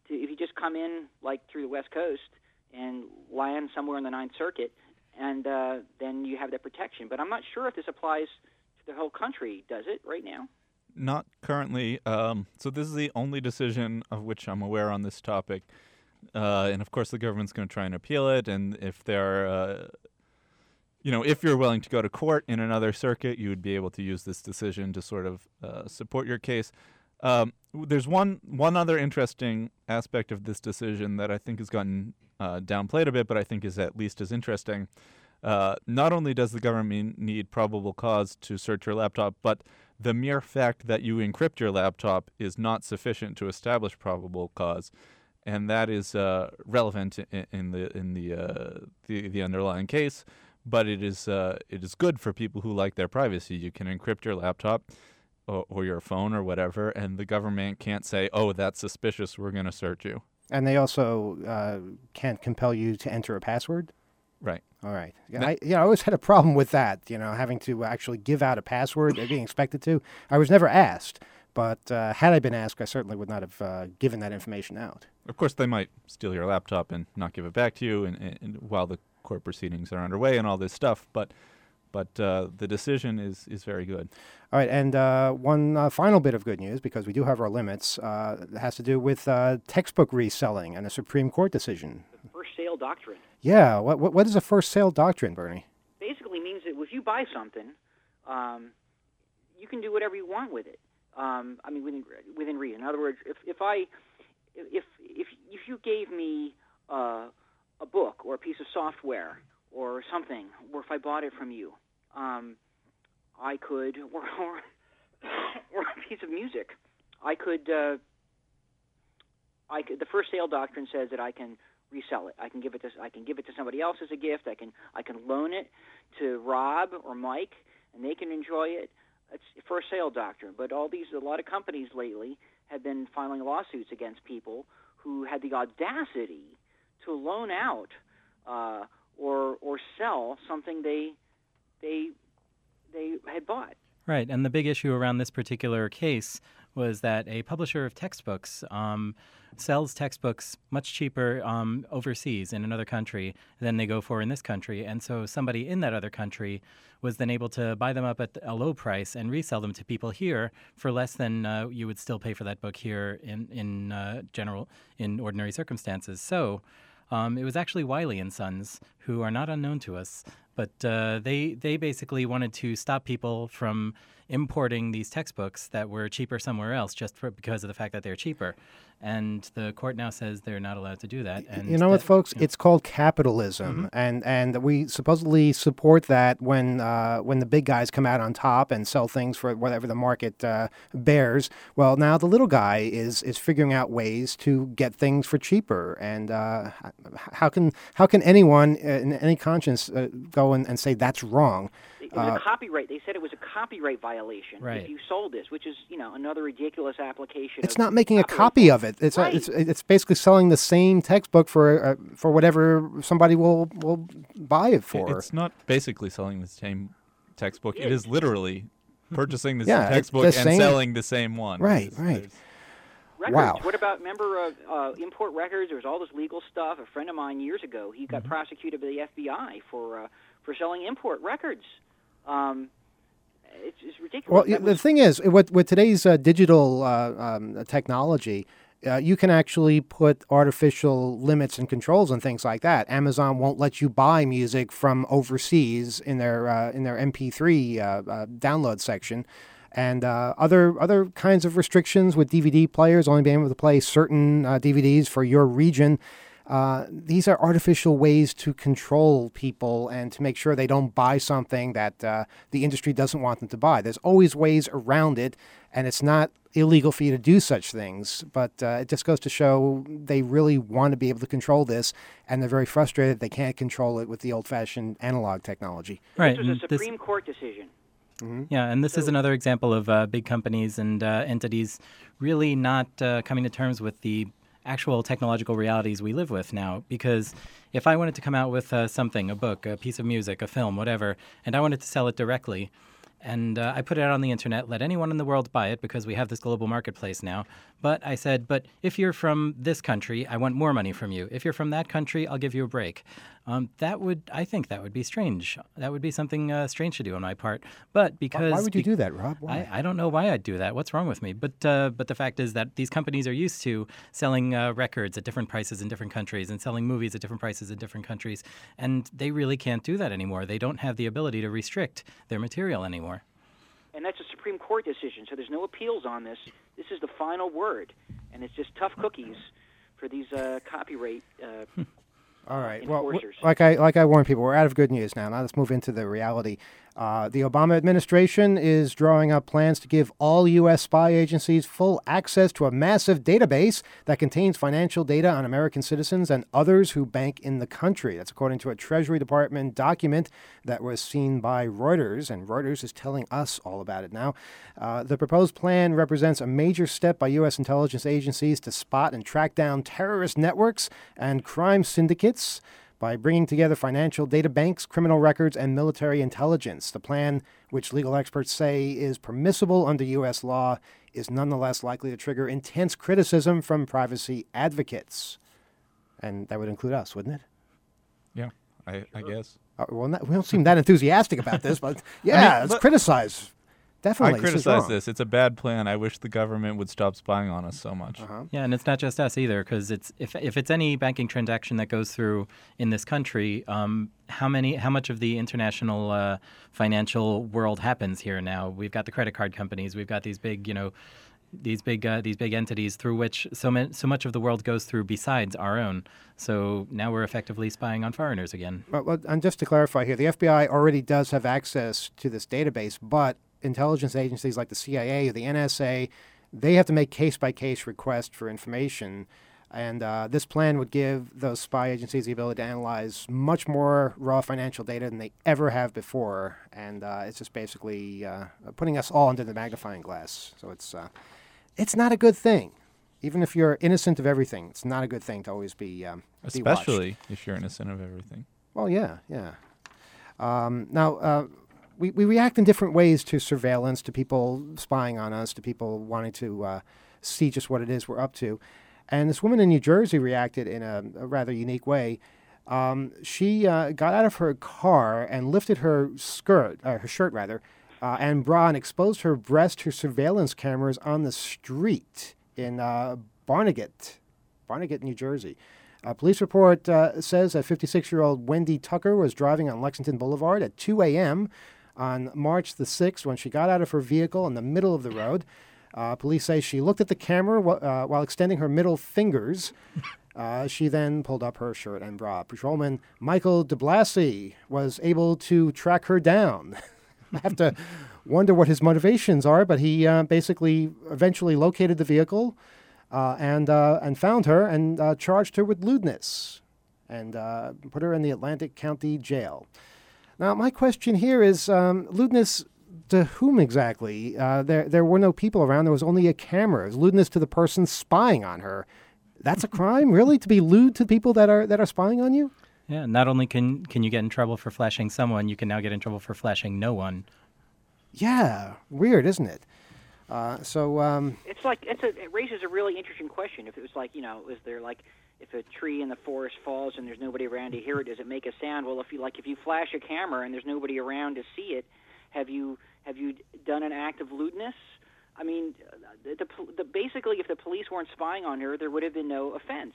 to, if you just come in like through the West Coast and land somewhere in the Ninth Circuit, and uh, then you have that protection. But I'm not sure if this applies to the whole country. Does it right now? Not currently. Um, so this is the only decision of which I'm aware on this topic. Uh, and, of course, the government's going to try and appeal it. And if they're, uh, you know, if you're willing to go to court in another circuit, you would be able to use this decision to sort of uh, support your case. Um, there's one one other interesting aspect of this decision that I think has gotten uh, downplayed a bit, but I think is at least as interesting. Uh, not only does the government need probable cause to search your laptop, but the mere fact that you encrypt your laptop is not sufficient to establish probable cause, and that is uh, relevant in, in the in the, uh, the the underlying case. But it is uh, it is good for people who like their privacy. You can encrypt your laptop or, or your phone or whatever, and the government can't say, "Oh, that's suspicious. We're going to search you." And they also uh, can't compel you to enter a password? Right. All right. Yeah, No. I, yeah, I always had a problem with that, you know, having to actually give out a password or being expected to. I was never asked, but uh, had I been asked, I certainly would not have uh, given that information out. Of course, they might steal your laptop and not give it back to you and, and, and while the court proceedings are underway and all this stuff, but but uh, the decision is, is very good. All right, and uh, one uh, final bit of good news, because we do have our limits, uh, it has to do with uh, textbook reselling and a Supreme Court decision. The first sale doctrine Yeah, what what, what is a first sale doctrine, Bernie? basically means that if you buy something, um, you can do whatever you want with it. Um, I mean, within within reason. In other words, if if I if if if you gave me uh, a book or a piece of software or something, or if I bought it from you, um, I could, or, or or a piece of music, I could. Uh, I could. The first sale doctrine says that I can resell it. I can give it to I can give it to somebody else as a gift. I can I can loan it to Rob or Mike, and they can enjoy it. It's first sale doctrine. But all these a lot of companies lately have been filing lawsuits against people who had the audacity to loan out uh, or or sell something they they they had bought. Right, and the big issue around this particular case was that a publisher of textbooks um, sells textbooks much cheaper um, overseas in another country than they go for in this country. And so somebody in that other country was then able to buy them up at a low price and resell them to people here for less than uh, you would still pay for that book here in, in uh, general, in ordinary circumstances. So um, it was actually Wiley and Sons, who are not unknown to us, but uh, they they basically wanted to stop people from importing these textbooks that were cheaper somewhere else just for, because of the fact that they're cheaper. And the court now says they're not allowed to do that. And you know what, that- folks? you know. It's called capitalism, Mm-hmm. and and we supposedly support that when uh, when the big guys come out on top and sell things for whatever the market uh, bears. Well, now the little guy is is figuring out ways to get things for cheaper. And uh, h- how can how can anyone uh, in any conscience uh, go and, and say that's wrong? It was Uh, a copyright. They said it was a copyright violation Right. if you sold this, which is, you know, another ridiculous application. It's of not making a copyright copy law. of it. It's Right. uh, it's it's basically selling the same textbook for uh, for whatever somebody will will buy it for. It's not basically selling the same textbook. It It is literally purchasing the Yeah, same it's textbook the and same- selling the same one. Right, There's- right. there's- Records. Wow. What about, remember uh, uh, import records? There was all this legal stuff. A friend of mine years ago, he Mm-hmm. got prosecuted by the F B I for uh, for selling import records. Um, it's, it's ridiculous. Well, That the was- thing is, with with today's uh, digital uh, um, technology, uh, you can actually put artificial limits and controls and things like that. Amazon won't let you buy music from overseas in their uh, in their M P three uh, uh, download section. And uh, other other kinds of restrictions with D V D players, only being able to play certain uh, D V Ds for your region. Uh, these are artificial ways to control people and to make sure they don't buy something that uh, the industry doesn't want them to buy. There's always ways around it, and it's not illegal for you to do such things. But uh, it just goes to show they really want to be able to control this, and they're very frustrated they can't control it with the old-fashioned analog technology. Right, This was a and this- Supreme Court decision. Yeah, and this is another example of uh, big companies and uh, entities really not uh, coming to terms with the actual technological realities we live with now. Because if I wanted to come out with uh, something, a book, a piece of music, a film, whatever, and I wanted to sell it directly, And uh, I put it out on the internet, let anyone in the world buy it because we have this global marketplace now. But I said, but if you're from this country, I want more money from you. If you're from that country, I'll give you a break. Um, that would, I think that would be strange. That would be something uh, strange to do on my part. But because... Why would you be- do that, Rob? Why? I, I don't know why I'd do that. What's wrong with me? But uh, but the fact is that these companies are used to selling uh, records at different prices in different countries and selling movies at different prices in different countries. And they really can't do that anymore. They don't have the ability to restrict their material anymore. And that's a Supreme Court decision, so there's no appeals on this. This is the final word, and it's just tough cookies for these uh, copyright uh, All right. Well, w- enforcers. like I like I warned people, we're out of good news now. Now let's move into the reality. Uh, the Obama administration is drawing up plans to give all U S spy agencies full access to a massive database that contains financial data on American citizens and others who bank in the country. That's according to a Treasury Department document that was seen by Reuters, and Reuters is telling us all about it now. Uh, the proposed plan represents a major step by U S intelligence agencies to spot and track down terrorist networks and crime syndicates by bringing together financial data banks, criminal records, and military intelligence. The plan, which legal experts say is permissible under U S law, is nonetheless likely to trigger intense criticism from privacy advocates. And that would include us, wouldn't it? Yeah, I, I guess. Uh, well, not, we don't seem that enthusiastic about this, but yeah, I mean, let's but- criticize. Definitely. I this is criticize wrong. this. It's a bad plan. I wish the government would stop spying on us so much. Uh-huh. Yeah, and it's not just us either, because it's if if it's any banking transaction that goes through in this country, um, how many, how much of the international uh, financial world happens here now? We've got the credit card companies. We've got these big, you know, these big uh, these big entities through which so ma- so much of the world goes through besides our own. So now we're effectively spying on foreigners again. Well, well, and just to clarify here, the F B I already does have access to this database, but intelligence agencies like the C I A or the N S A, they have to make case-by-case requests for information. And uh, this plan would give those spy agencies the ability to analyze much more raw financial data than they ever have before. And uh, it's just basically uh, putting us all under the magnifying glass. So it's uh, it's not a good thing. Even if you're innocent of everything, it's not a good thing to always be um, be watched. Especially if you're innocent of everything. Well, yeah, yeah. Um, now, uh, we, we react in different ways to surveillance, to people spying on us, to people wanting to uh, see just what it is we're up to. And this woman in New Jersey reacted in a, a rather unique way. Um, she uh, got out of her car and lifted her skirt, uh, her shirt rather, uh, and bra, and exposed her breast to surveillance cameras on the street in uh, Barnegat, Barnegat, New Jersey. A police report uh, says that fifty-six-year-old Wendy Tucker was driving on Lexington Boulevard at two a.m. on March the sixth when she got out of her vehicle in the middle of the road. Uh, police say she looked at the camera wh- uh, while extending her middle fingers. Uh, she then pulled up her shirt and bra. Patrolman Michael DeBlasi was able to track her down. I have to wonder what his motivations are, but he uh, basically eventually located the vehicle uh, and uh, and found her and uh, charged her with lewdness and uh, put her in the Atlantic County Jail. Now, my question here is, um, lewdness to whom exactly? Uh, there there were no people around. There was only a camera. It was lewdness to the person spying on her. That's a crime, really, to be lewd to people that are that are spying on you? Yeah, not only can can you get in trouble for flashing someone, you can now get in trouble for flashing no one. Yeah, weird, isn't it? Uh, so um, It's like it's a, it raises a really interesting question. If it was like, you know, is there like if a tree in the forest falls and there's nobody around to hear it, does it make a sound? Well, if you like if you flash a camera and there's nobody around to see it, have you have you done an act of lewdness? I mean, the, the, the basically, if the police weren't spying on her, there would have been no offense.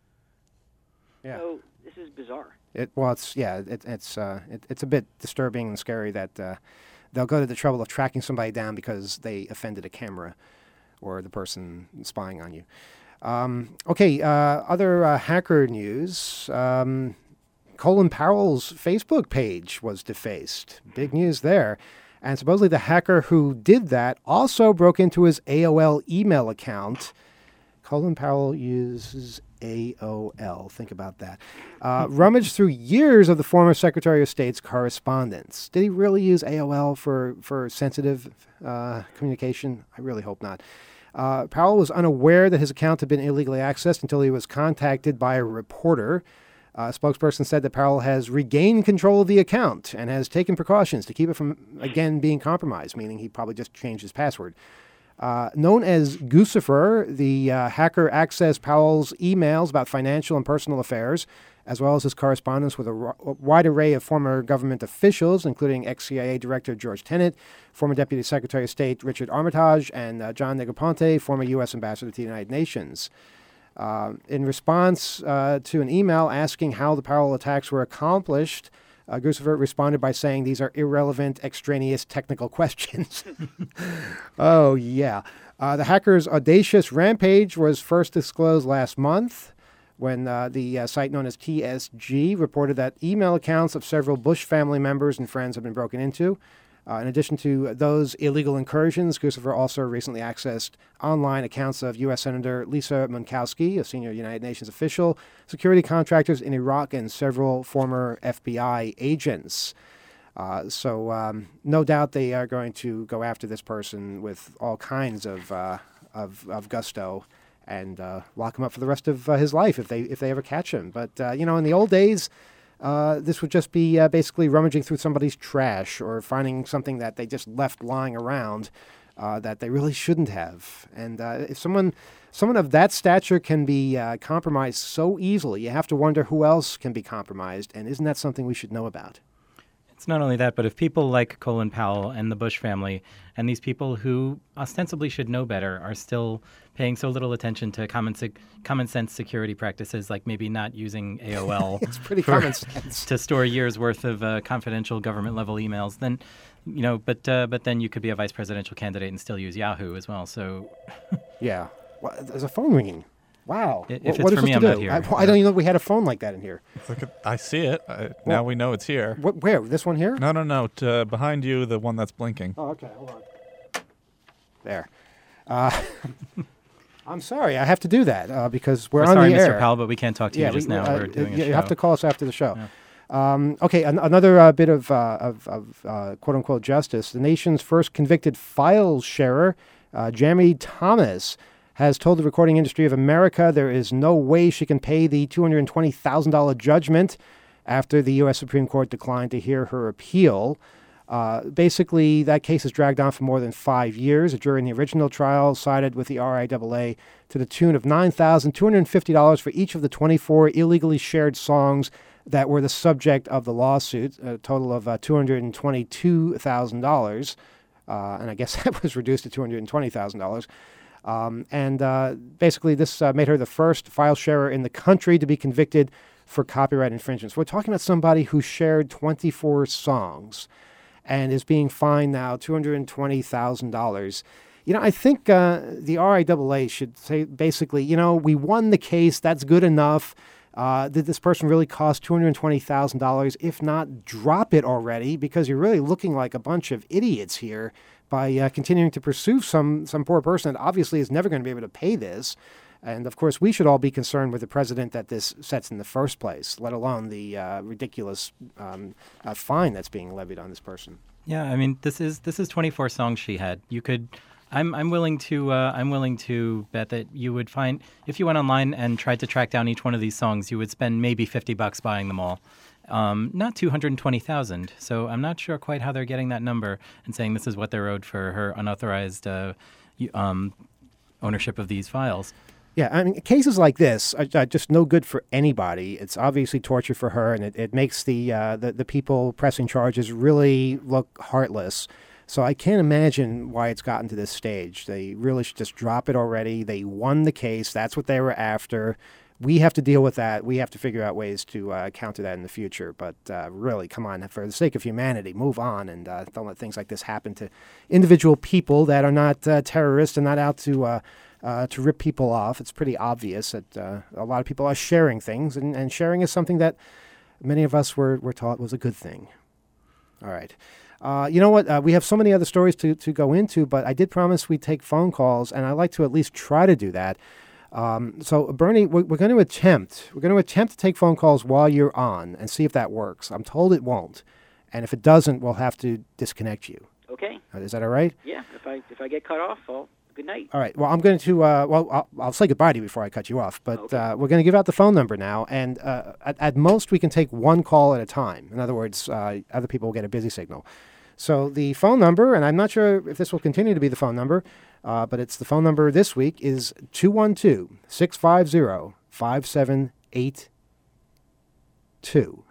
yeah. So this is bizarre. It, well, it's yeah, it, it's uh, it, it's a bit disturbing and scary that uh, they'll go to the trouble of tracking somebody down because they offended a camera or the person spying on you. Um, okay, uh, other uh, hacker news. Um, Colin Powell's Facebook page was defaced. Big news there. And supposedly the hacker who did that also broke into his A O L email account. Colin Powell uses A O L. Think about that. Uh, rummaged through years of the former Secretary of State's correspondence. Did he really use A O L for, for sensitive uh, communication? I really hope not. Uh, Powell was unaware that his account had been illegally accessed until he was contacted by a reporter. Uh, a spokesperson said that Powell has regained control of the account and has taken precautions to keep it from, again, being compromised, meaning he probably just changed his password. Uh, known as Guccifer, the uh, hacker accessed Powell's emails about financial and personal affairs, as well as his correspondence with a, ro- a wide array of former government officials, including ex-C I A Director George Tenet, former Deputy Secretary of State Richard Armitage, and uh, John Negroponte, former U S Ambassador to the United Nations. Uh, in response uh, to an email asking how the Powell attacks were accomplished, uh, Guccifer responded by saying these are irrelevant, extraneous technical questions. Oh, yeah. Uh, the hacker's audacious rampage was first disclosed last month when uh, the uh, site known as T S G reported that email accounts of several Bush family members and friends have been broken into. Uh, in addition to those illegal incursions, Guccifer also recently accessed online accounts of U S Senator Lisa Murkowski, a senior United Nations official, security contractors in Iraq, and several former F B I agents. Uh, so um, no doubt they are going to go after this person with all kinds of uh, of, of gusto and uh, lock him up for the rest of uh, his life if they if they ever catch him. But uh, you know, in the old days, Uh, this would just be uh, basically rummaging through somebody's trash or finding something that they just left lying around uh, that they really shouldn't have. And uh, if someone someone of that stature can be uh, compromised so easily, you have to wonder who else can be compromised. And isn't that something we should know about? It's not only that, but if people like Colin Powell and the Bush family and these people who ostensibly should know better are still paying so little attention to common sec- common sense security practices, like maybe not using A O L It's pretty for- common sense. to store years worth of uh, confidential government level emails, then you know, but uh, but then you could be a vice presidential candidate and still use Yahoo as well. So Yeah. Well, there's a phone ringing. Wow. I- if What- it's what for is me, this I'm to not do? here. I, I don't even know we had a phone like that in here. Look at, I see it. I, now we know it's here. What, where? This one here? No, no, no. T- uh, behind you, the one that's blinking. Oh, okay. Hold on. There. Uh, I'm sorry. I have to do that uh, because we're, we're on sorry, the Mister air. Powell, but we can't talk to you just we- now. uh, we're doing you a show. have to call us after the show. Um, okay, an- another uh, bit of, uh, of, of uh, quote-unquote justice. The nation's first convicted file sharer, uh, Jamie Thomas, has told the Recording Industry of America there is no way she can pay the two hundred twenty thousand dollars judgment after the U S Supreme Court declined to hear her appeal. Uh, basically, that case has dragged on for more than five years. A jury in the original trial sided with the R I A A to the tune of nine thousand two hundred fifty dollars for each of the twenty-four illegally shared songs that were the subject of the lawsuit, a total of uh, two hundred twenty-two thousand dollars. Uh, and I guess that was reduced to two hundred twenty thousand dollars. Um, and uh, basically, this uh, made her the first file sharer in the country to be convicted for copyright infringement. So we're talking about somebody who shared twenty-four songs and is being fined now two hundred twenty thousand dollars. You know, I think uh, the R I A A should say basically, you know, we won the case. That's good enough. Uh, did this person really cost two hundred twenty thousand dollars? If not, drop it already, because you're really looking like a bunch of idiots here by uh, continuing to pursue some, some poor person that obviously is never going to be able to pay this. And, of course, we should all be concerned with the precedent that this sets in the first place, let alone the uh, ridiculous um, uh, fine that's being levied on this person. Yeah, I mean, this is this is twenty-four songs she had. You could, I'm I'm willing to uh, I'm willing to bet that you would find, if you went online and tried to track down each one of these songs, you would spend maybe fifty bucks buying them all, um, not two hundred twenty thousand. So I'm not sure quite how they're getting that number and saying this is what they're owed for her unauthorized uh, um, ownership of these files. Yeah, I mean, cases like this are, are just no good for anybody. It's obviously torture for her, and it, it makes the, uh, the the people pressing charges really look heartless. So I can't imagine why it's gotten to this stage. They really should just drop it already. They won the case. That's what they were after. We have to deal with that. We have to figure out ways to uh, counter that in the future. But uh, really, come on, for the sake of humanity, move on and uh, don't let things like this happen to individual people that are not uh, terrorists and not out to... Uh, Uh, to rip people off. It's pretty obvious that uh, a lot of people are sharing things, and, and sharing is something that many of us were, were taught was a good thing. All right. Uh, you know what? Uh, we have so many other stories to, to go into, but I did promise we'd take phone calls, and I'd like to at least try to do that. Um, so, Bernie, we're, we're going to attempt. We're going to attempt to take phone calls while you're on and see if that works. I'm told it won't. And if it doesn't, we'll have to disconnect you. Okay. Uh, is that all right? Yeah. If I if I get cut off, I'll Good night. All right. Well, I'm going to, uh, well, I'll, I'll say goodbye to you before I cut you off, but Okay. uh, we're going to give out the phone number now, and uh, at, at most we can take one call at a time. In other words, uh, other people will get a busy signal. So the phone number, and I'm not sure if this will continue to be the phone number, uh, but it's the phone number this week is two one two, six five zero, five seven eight two.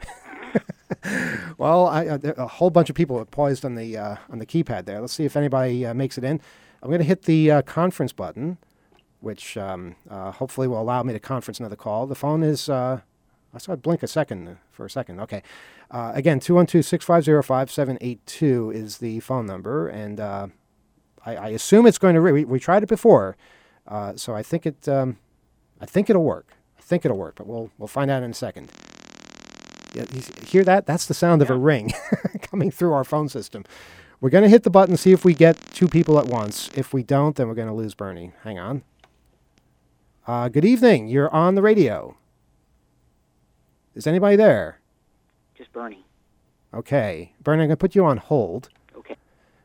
Well, I, uh, there- a whole bunch of people are poised on the uh, on the keypad there. Let's see if anybody uh, makes it in. I'm going to hit the uh, conference button, which um, uh, hopefully will allow me to conference another call. The phone is, uh, I saw it blink a second for a second. Okay. Uh, again, two one two, six five zero, five seven eight two is the phone number, and uh, I, I assume it's going to. Re- we, we tried it before, uh, so I think it. Um, I think it'll work. I think it'll work, but we'll we'll find out in a second. Yeah, you hear that? That's the sound of a ring coming through our phone system. We're going to hit the button, see if we get two people at once. If we don't, then we're going to lose Bernie. Hang on. Uh, good evening. You're on the radio. Is anybody there? Just Bernie. Okay. Bernie, I'm going to put you on hold. Okay.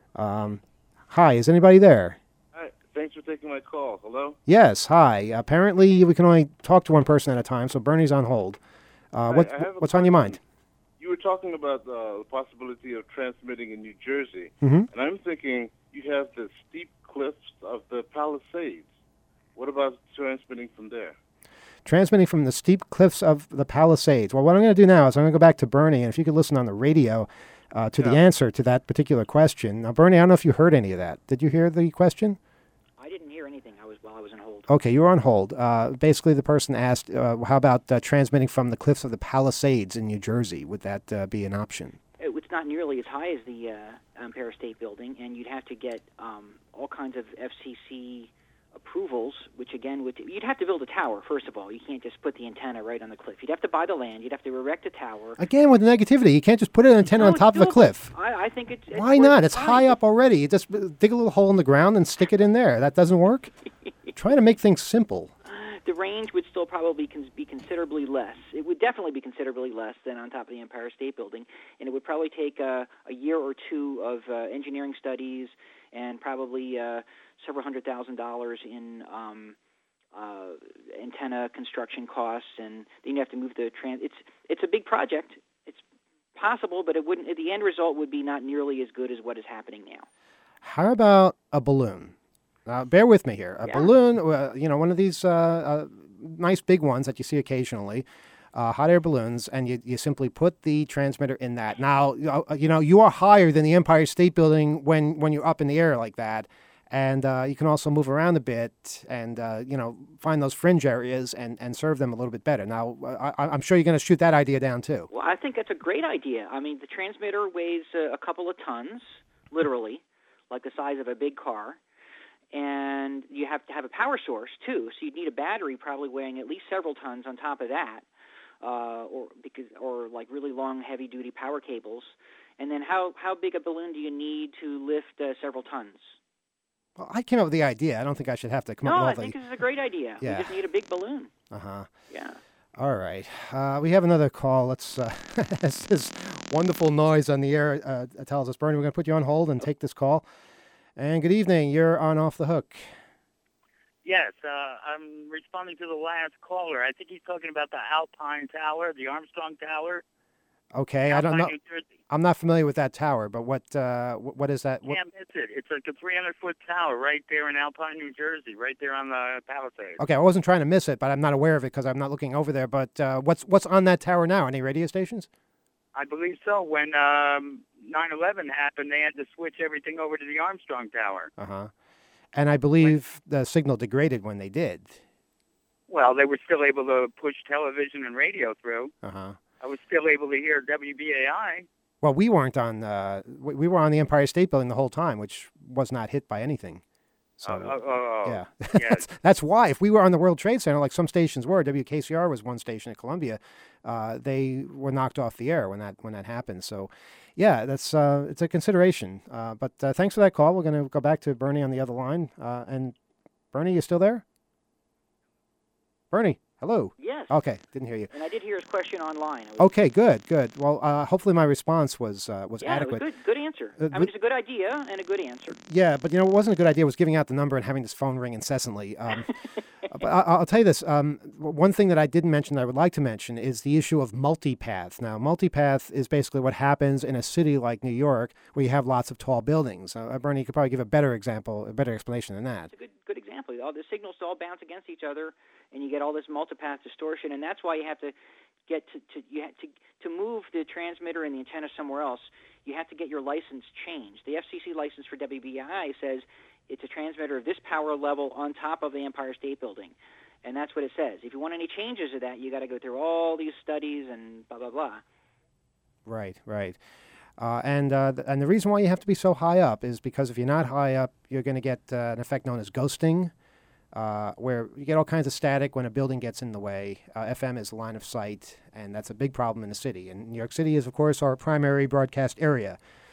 Um, hi, is anybody there? Hi, thanks for taking my call. Hello? Yes, hi. Apparently, we can only talk to one person at a time, so Bernie's on hold. Uh, Hi, what, I have a what's on your mind? You were talking about uh, the possibility of transmitting in New Jersey, Mhm. and I'm thinking you have the steep cliffs of the Palisades. What about transmitting from there? Transmitting from the steep cliffs of the Palisades. Well, what I'm going to do now is I'm going to go back to Bernie, and if you could listen on the radio uh, to the Yeah. answer to that particular question. Now, Bernie, I don't know if you heard any of that. Did you hear the question? I didn't hear anything. I was while I was on hold. Okay, you were on hold. Uh, basically, the person asked, uh, how about uh, transmitting from the cliffs of the Palisades in New Jersey? Would that uh, be an option? It- It's not nearly as high as the uh, Empire State Building, and you'd have to get um, all kinds of F C C approvals, which again would you'd have to build a tower. First of all, you can't just put the antenna right on the cliff. You'd have to buy the land. You'd have to erect a tower. Again, with negativity, you can't just put an antenna No, on it's top of a doable. cliff. I, I think it's, it's Why worth not? It's trying. high up already. You just uh, dig a little hole in the ground and stick it in there. That doesn't work? Trying to make things simple. The range would still probably con- be considerably less. It would definitely be considerably less than on top of the Empire State Building, and it would probably take uh, a year or two of uh, engineering studies and probably uh, several hundred thousand dollars in um, uh, antenna construction costs, and then you have to move the trans. It's it's a big project. It's possible, but it wouldn't. The end result would be not nearly as good as what is happening now. How about a balloon? Now, bear with me here. A Yeah. balloon, uh, you know, one of these uh, uh, nice big ones that you see occasionally, uh, hot air balloons, and you, you simply put the transmitter in that. Now, you know, you know, you are higher than the Empire State Building when, when you're up in the air like that. And uh, you can also move around a bit and, uh, you know, find those fringe areas and, and serve them a little bit better. Now, I, I'm sure you're going to shoot that idea down, too. Well, I think that's a great idea. I mean, the transmitter weighs uh, a couple of tons, literally, like the size of a big car. And you have to have a power source, too, so you'd need a battery probably weighing at least several tons on top of that, uh, or because or like really long, heavy-duty power cables. And then how, how big a balloon do you need to lift uh, several tons? Well, I came up with the idea. I don't think I should have to come No, up I with all think the... this is a great idea. Yeah. We just need a big balloon. Uh-huh. Yeah. All right. Uh, we have another call. Let's, uh, as this wonderful noise on the air uh, tells us, Bernie, we're going to put you on hold and take this call. And good evening. You're on Off the Hook. Yes, uh, I'm responding to the last caller. I think he's talking about the Alpine Tower, the Armstrong Tower. Okay, I don't know. Alpine, New Jersey. I'm not familiar with that tower, but what uh, wh- what is that? What, Can't miss it. It's like a three hundred foot tower right there in Alpine, New Jersey, right there on the Palisades. okay, I wasn't trying to miss it, but I'm not aware of it because I'm not looking over there. But uh, what's what's on that tower now? Any radio stations? I believe so. When um, nine eleven happened, they had to switch everything over to the Armstrong Tower. Uh huh. And I believe the signal degraded when they did. Well, they were still able to push television and radio through. Uh huh. I was still able to hear W B A I. Well, we weren't on. Uh, we we were on the Empire State Building the whole time, which was not hit by anything. So Oh, oh, oh, oh. yeah, Yes. that's, that's why. If we were on the World Trade Center, like some stations were, W K C R was one station at Columbia, uh, they were knocked off the air when that when that happened. So, yeah, that's uh, it's a consideration. Uh, but uh, thanks for that call. We're going to go back to Bernie on the other line. Uh, and Bernie, you still there? Bernie, Hello. Yes. Okay, didn't hear you. And I did hear his question online. It was- Okay, good, good. Well, uh, hopefully my response was uh, was yeah, adequate. it was good. Good answer. Uh, I but- mean, it's a good idea and a good answer. Yeah, but you know, it wasn't a good idea. It was giving out the number and having this phone ring incessantly. Um, but I, I'll tell you this. Um, one thing that I didn't mention that I would like to mention is the issue of multipath. Now, multipath is basically what happens in a city like New York where you have lots of tall buildings. Uh, Bernie, you could probably give a better example, a better explanation than that. It's a good good example. All the signals all bounce against each other, and you get all this multipath distortion, and that's why you have to get to, to you have to to move the transmitter and the antenna somewhere else. You have to get your license changed. The F C C license for W B A I says it's a transmitter of this power level on top of the Empire State Building, and that's what it says. If you want any changes to that, you got to go through all these studies and blah blah blah. Right, right. Uh, and uh, th- and the reason why you have to be so high up is because if you're not high up, you're going to get uh, an effect known as ghosting, uh, where you get all kinds of static when a building gets in the way. Uh, F M is line of sight, and that's a big problem in the city. And New York City is, of course, our primary broadcast area.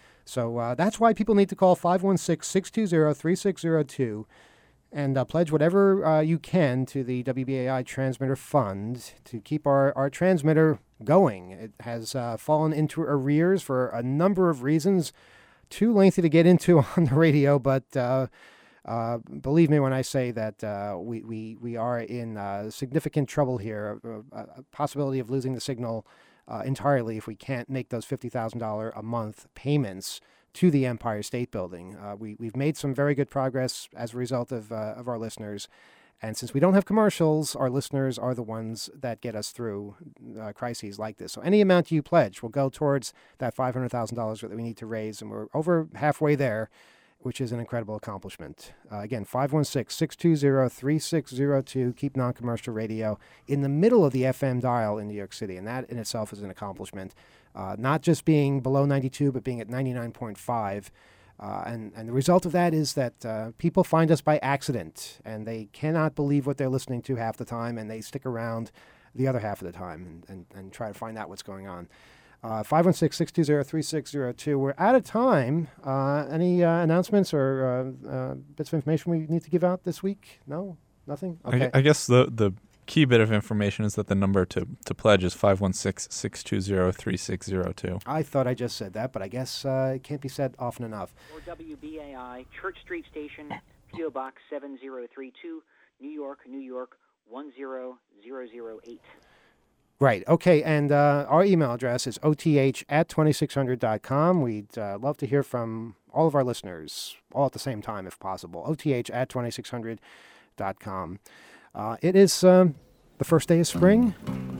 So uh, that's why people need to call five one six, six two zero, three six zero two and uh, pledge whatever uh, you can to the W B A I Transmitter Fund to keep our, our transmitter going. It has uh, fallen into arrears for a number of reasons, too lengthy to get into on the radio, but uh, uh, believe me when I say that uh, we, we, we are in uh, significant trouble here, a, a possibility of losing the signal uh, entirely if we can't make those fifty thousand dollars a month payments to the Empire State Building. Uh, we, we've made some very good progress as a result of, uh, of our listeners. And since we don't have commercials, our listeners are the ones that get us through uh, crises like this. So any amount you pledge will go towards that five hundred thousand dollars that we need to raise. And we're over halfway there, which is an incredible accomplishment. Uh, again, five one six, six two zero, three six zero two. Keep non-commercial radio in the middle of the F M dial in New York City. And that in itself is an accomplishment. Uh, not just being below ninety-two, but being at ninety-nine point five. Uh, and, and the result of that is that uh, people find us by accident, and they cannot believe what they're listening to half the time, and they stick around the other half of the time and, and, and try to find out what's going on. Uh, five one six, six two zero, three six zero two. We're out of time. Uh, any uh, announcements or uh, uh, bits of information we need to give out this week? No? Nothing? Okay. I, I guess the, the key bit of information is that the number to, to pledge is five one six, six two zero, three six zero two. I thought I just said that, but I guess uh, it can't be said often enough. Or W B A I, Church Street Station, P O Box seven zero three two, New York, New York, one zero zero zero eight. Right. Okay. And uh, our email address is O T H at twenty-six hundred dot com. We'd uh, love to hear from all of our listeners, all at the same time if possible. O T H at twenty-six hundred dot com. Uh, it is um, the first day of spring,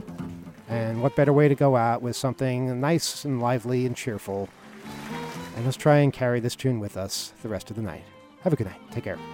and what better way to go out with something nice and lively and cheerful. And let's try and carry this tune with us the rest of the night. Have a good night. Take care.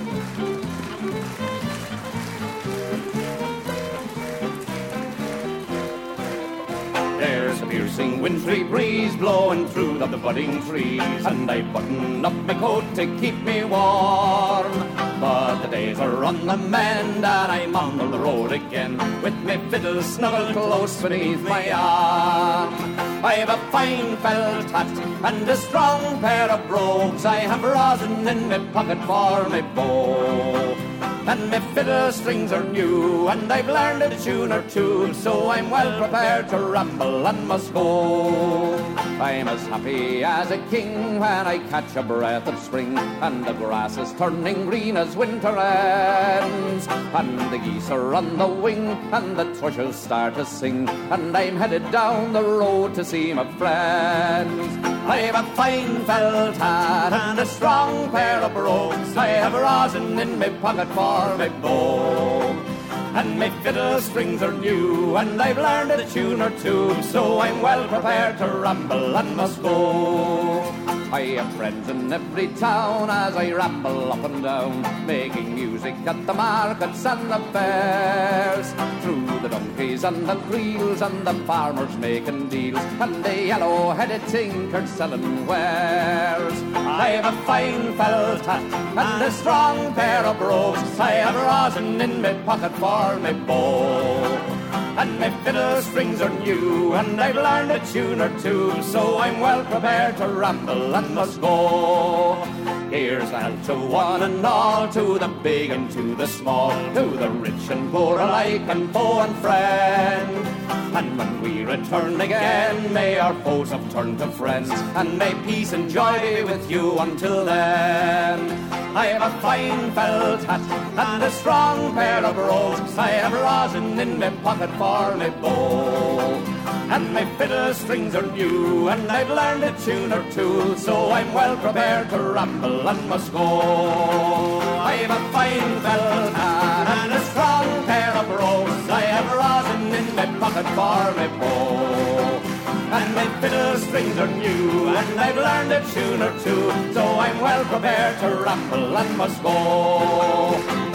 There's a piercing wintry breeze blowing through the budding trees, and I button up my coat to keep me warm. But the days are on the mend, and I'm on the road again, with me fiddle snuggled close beneath my arm. I have a fine felt hat and a strong pair of brogues. I have rosin in my pocket for my bow. And my fiddle strings are new, and I've learned a tune or two, so I'm well prepared to ramble and must go. I'm as happy as a king when I catch a breath of spring, and the grass is turning green as winter ends, and the geese are on the wing, and the thrushes start to sing, and I'm headed down the road to see my friends. I have a fine felt hat and a strong pair of brogues. I have rosin in my pocket for my bow. And my fiddle strings are new, and I've learned a tune or two, so I'm well prepared to ramble and must go. I have friends in every town as I ramble up and down, making music at the markets and the fairs. Through the donkeys and the creels and the farmers making deals, and the yellow-headed tinkers selling wares. I have a fine felt hat and a strong pair of brogues. I have rosin in my pocket for my bow. And my fiddle strings are new, and I've learned a tune or two, so I'm well prepared to ramble and must go. Here's a health to one and all, to the big and to the small, to the rich nation, poor alike and foe and friend. And when we return again, may our foes have turned to friends, and may peace and joy be with you until then. I have a fine felt hat and a strong pair of brogues. I have rosin in my pocket for my bow, and my fiddle strings are new, and I've learned a tune or two, so I'm well prepared to ramble and must go. I have a fine felt hat and a strong pair of brogues. I have rosin in my pocket for my bow, and my fiddle strings are new, and I've learned a tune or two, so I'm well prepared to ramble and must go.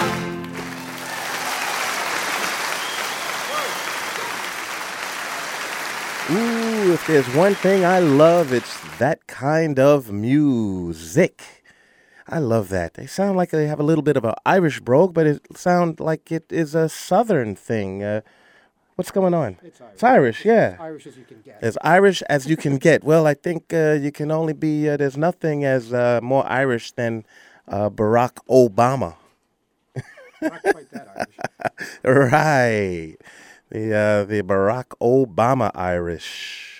Ooh, if there's one thing I love, it's that kind of music. I love that. They sound like they have a little bit of an Irish brogue, but it sounds like it is a Southern thing. Uh, what's going on? It's Irish. It's Irish, yeah. As Irish as you can get. As Irish as you can get. Well, I think uh, you can only be, uh, there's nothing as uh, more Irish than uh, Barack Obama. Not quite that Irish. Right. The, uh, the Barack Obama Irish.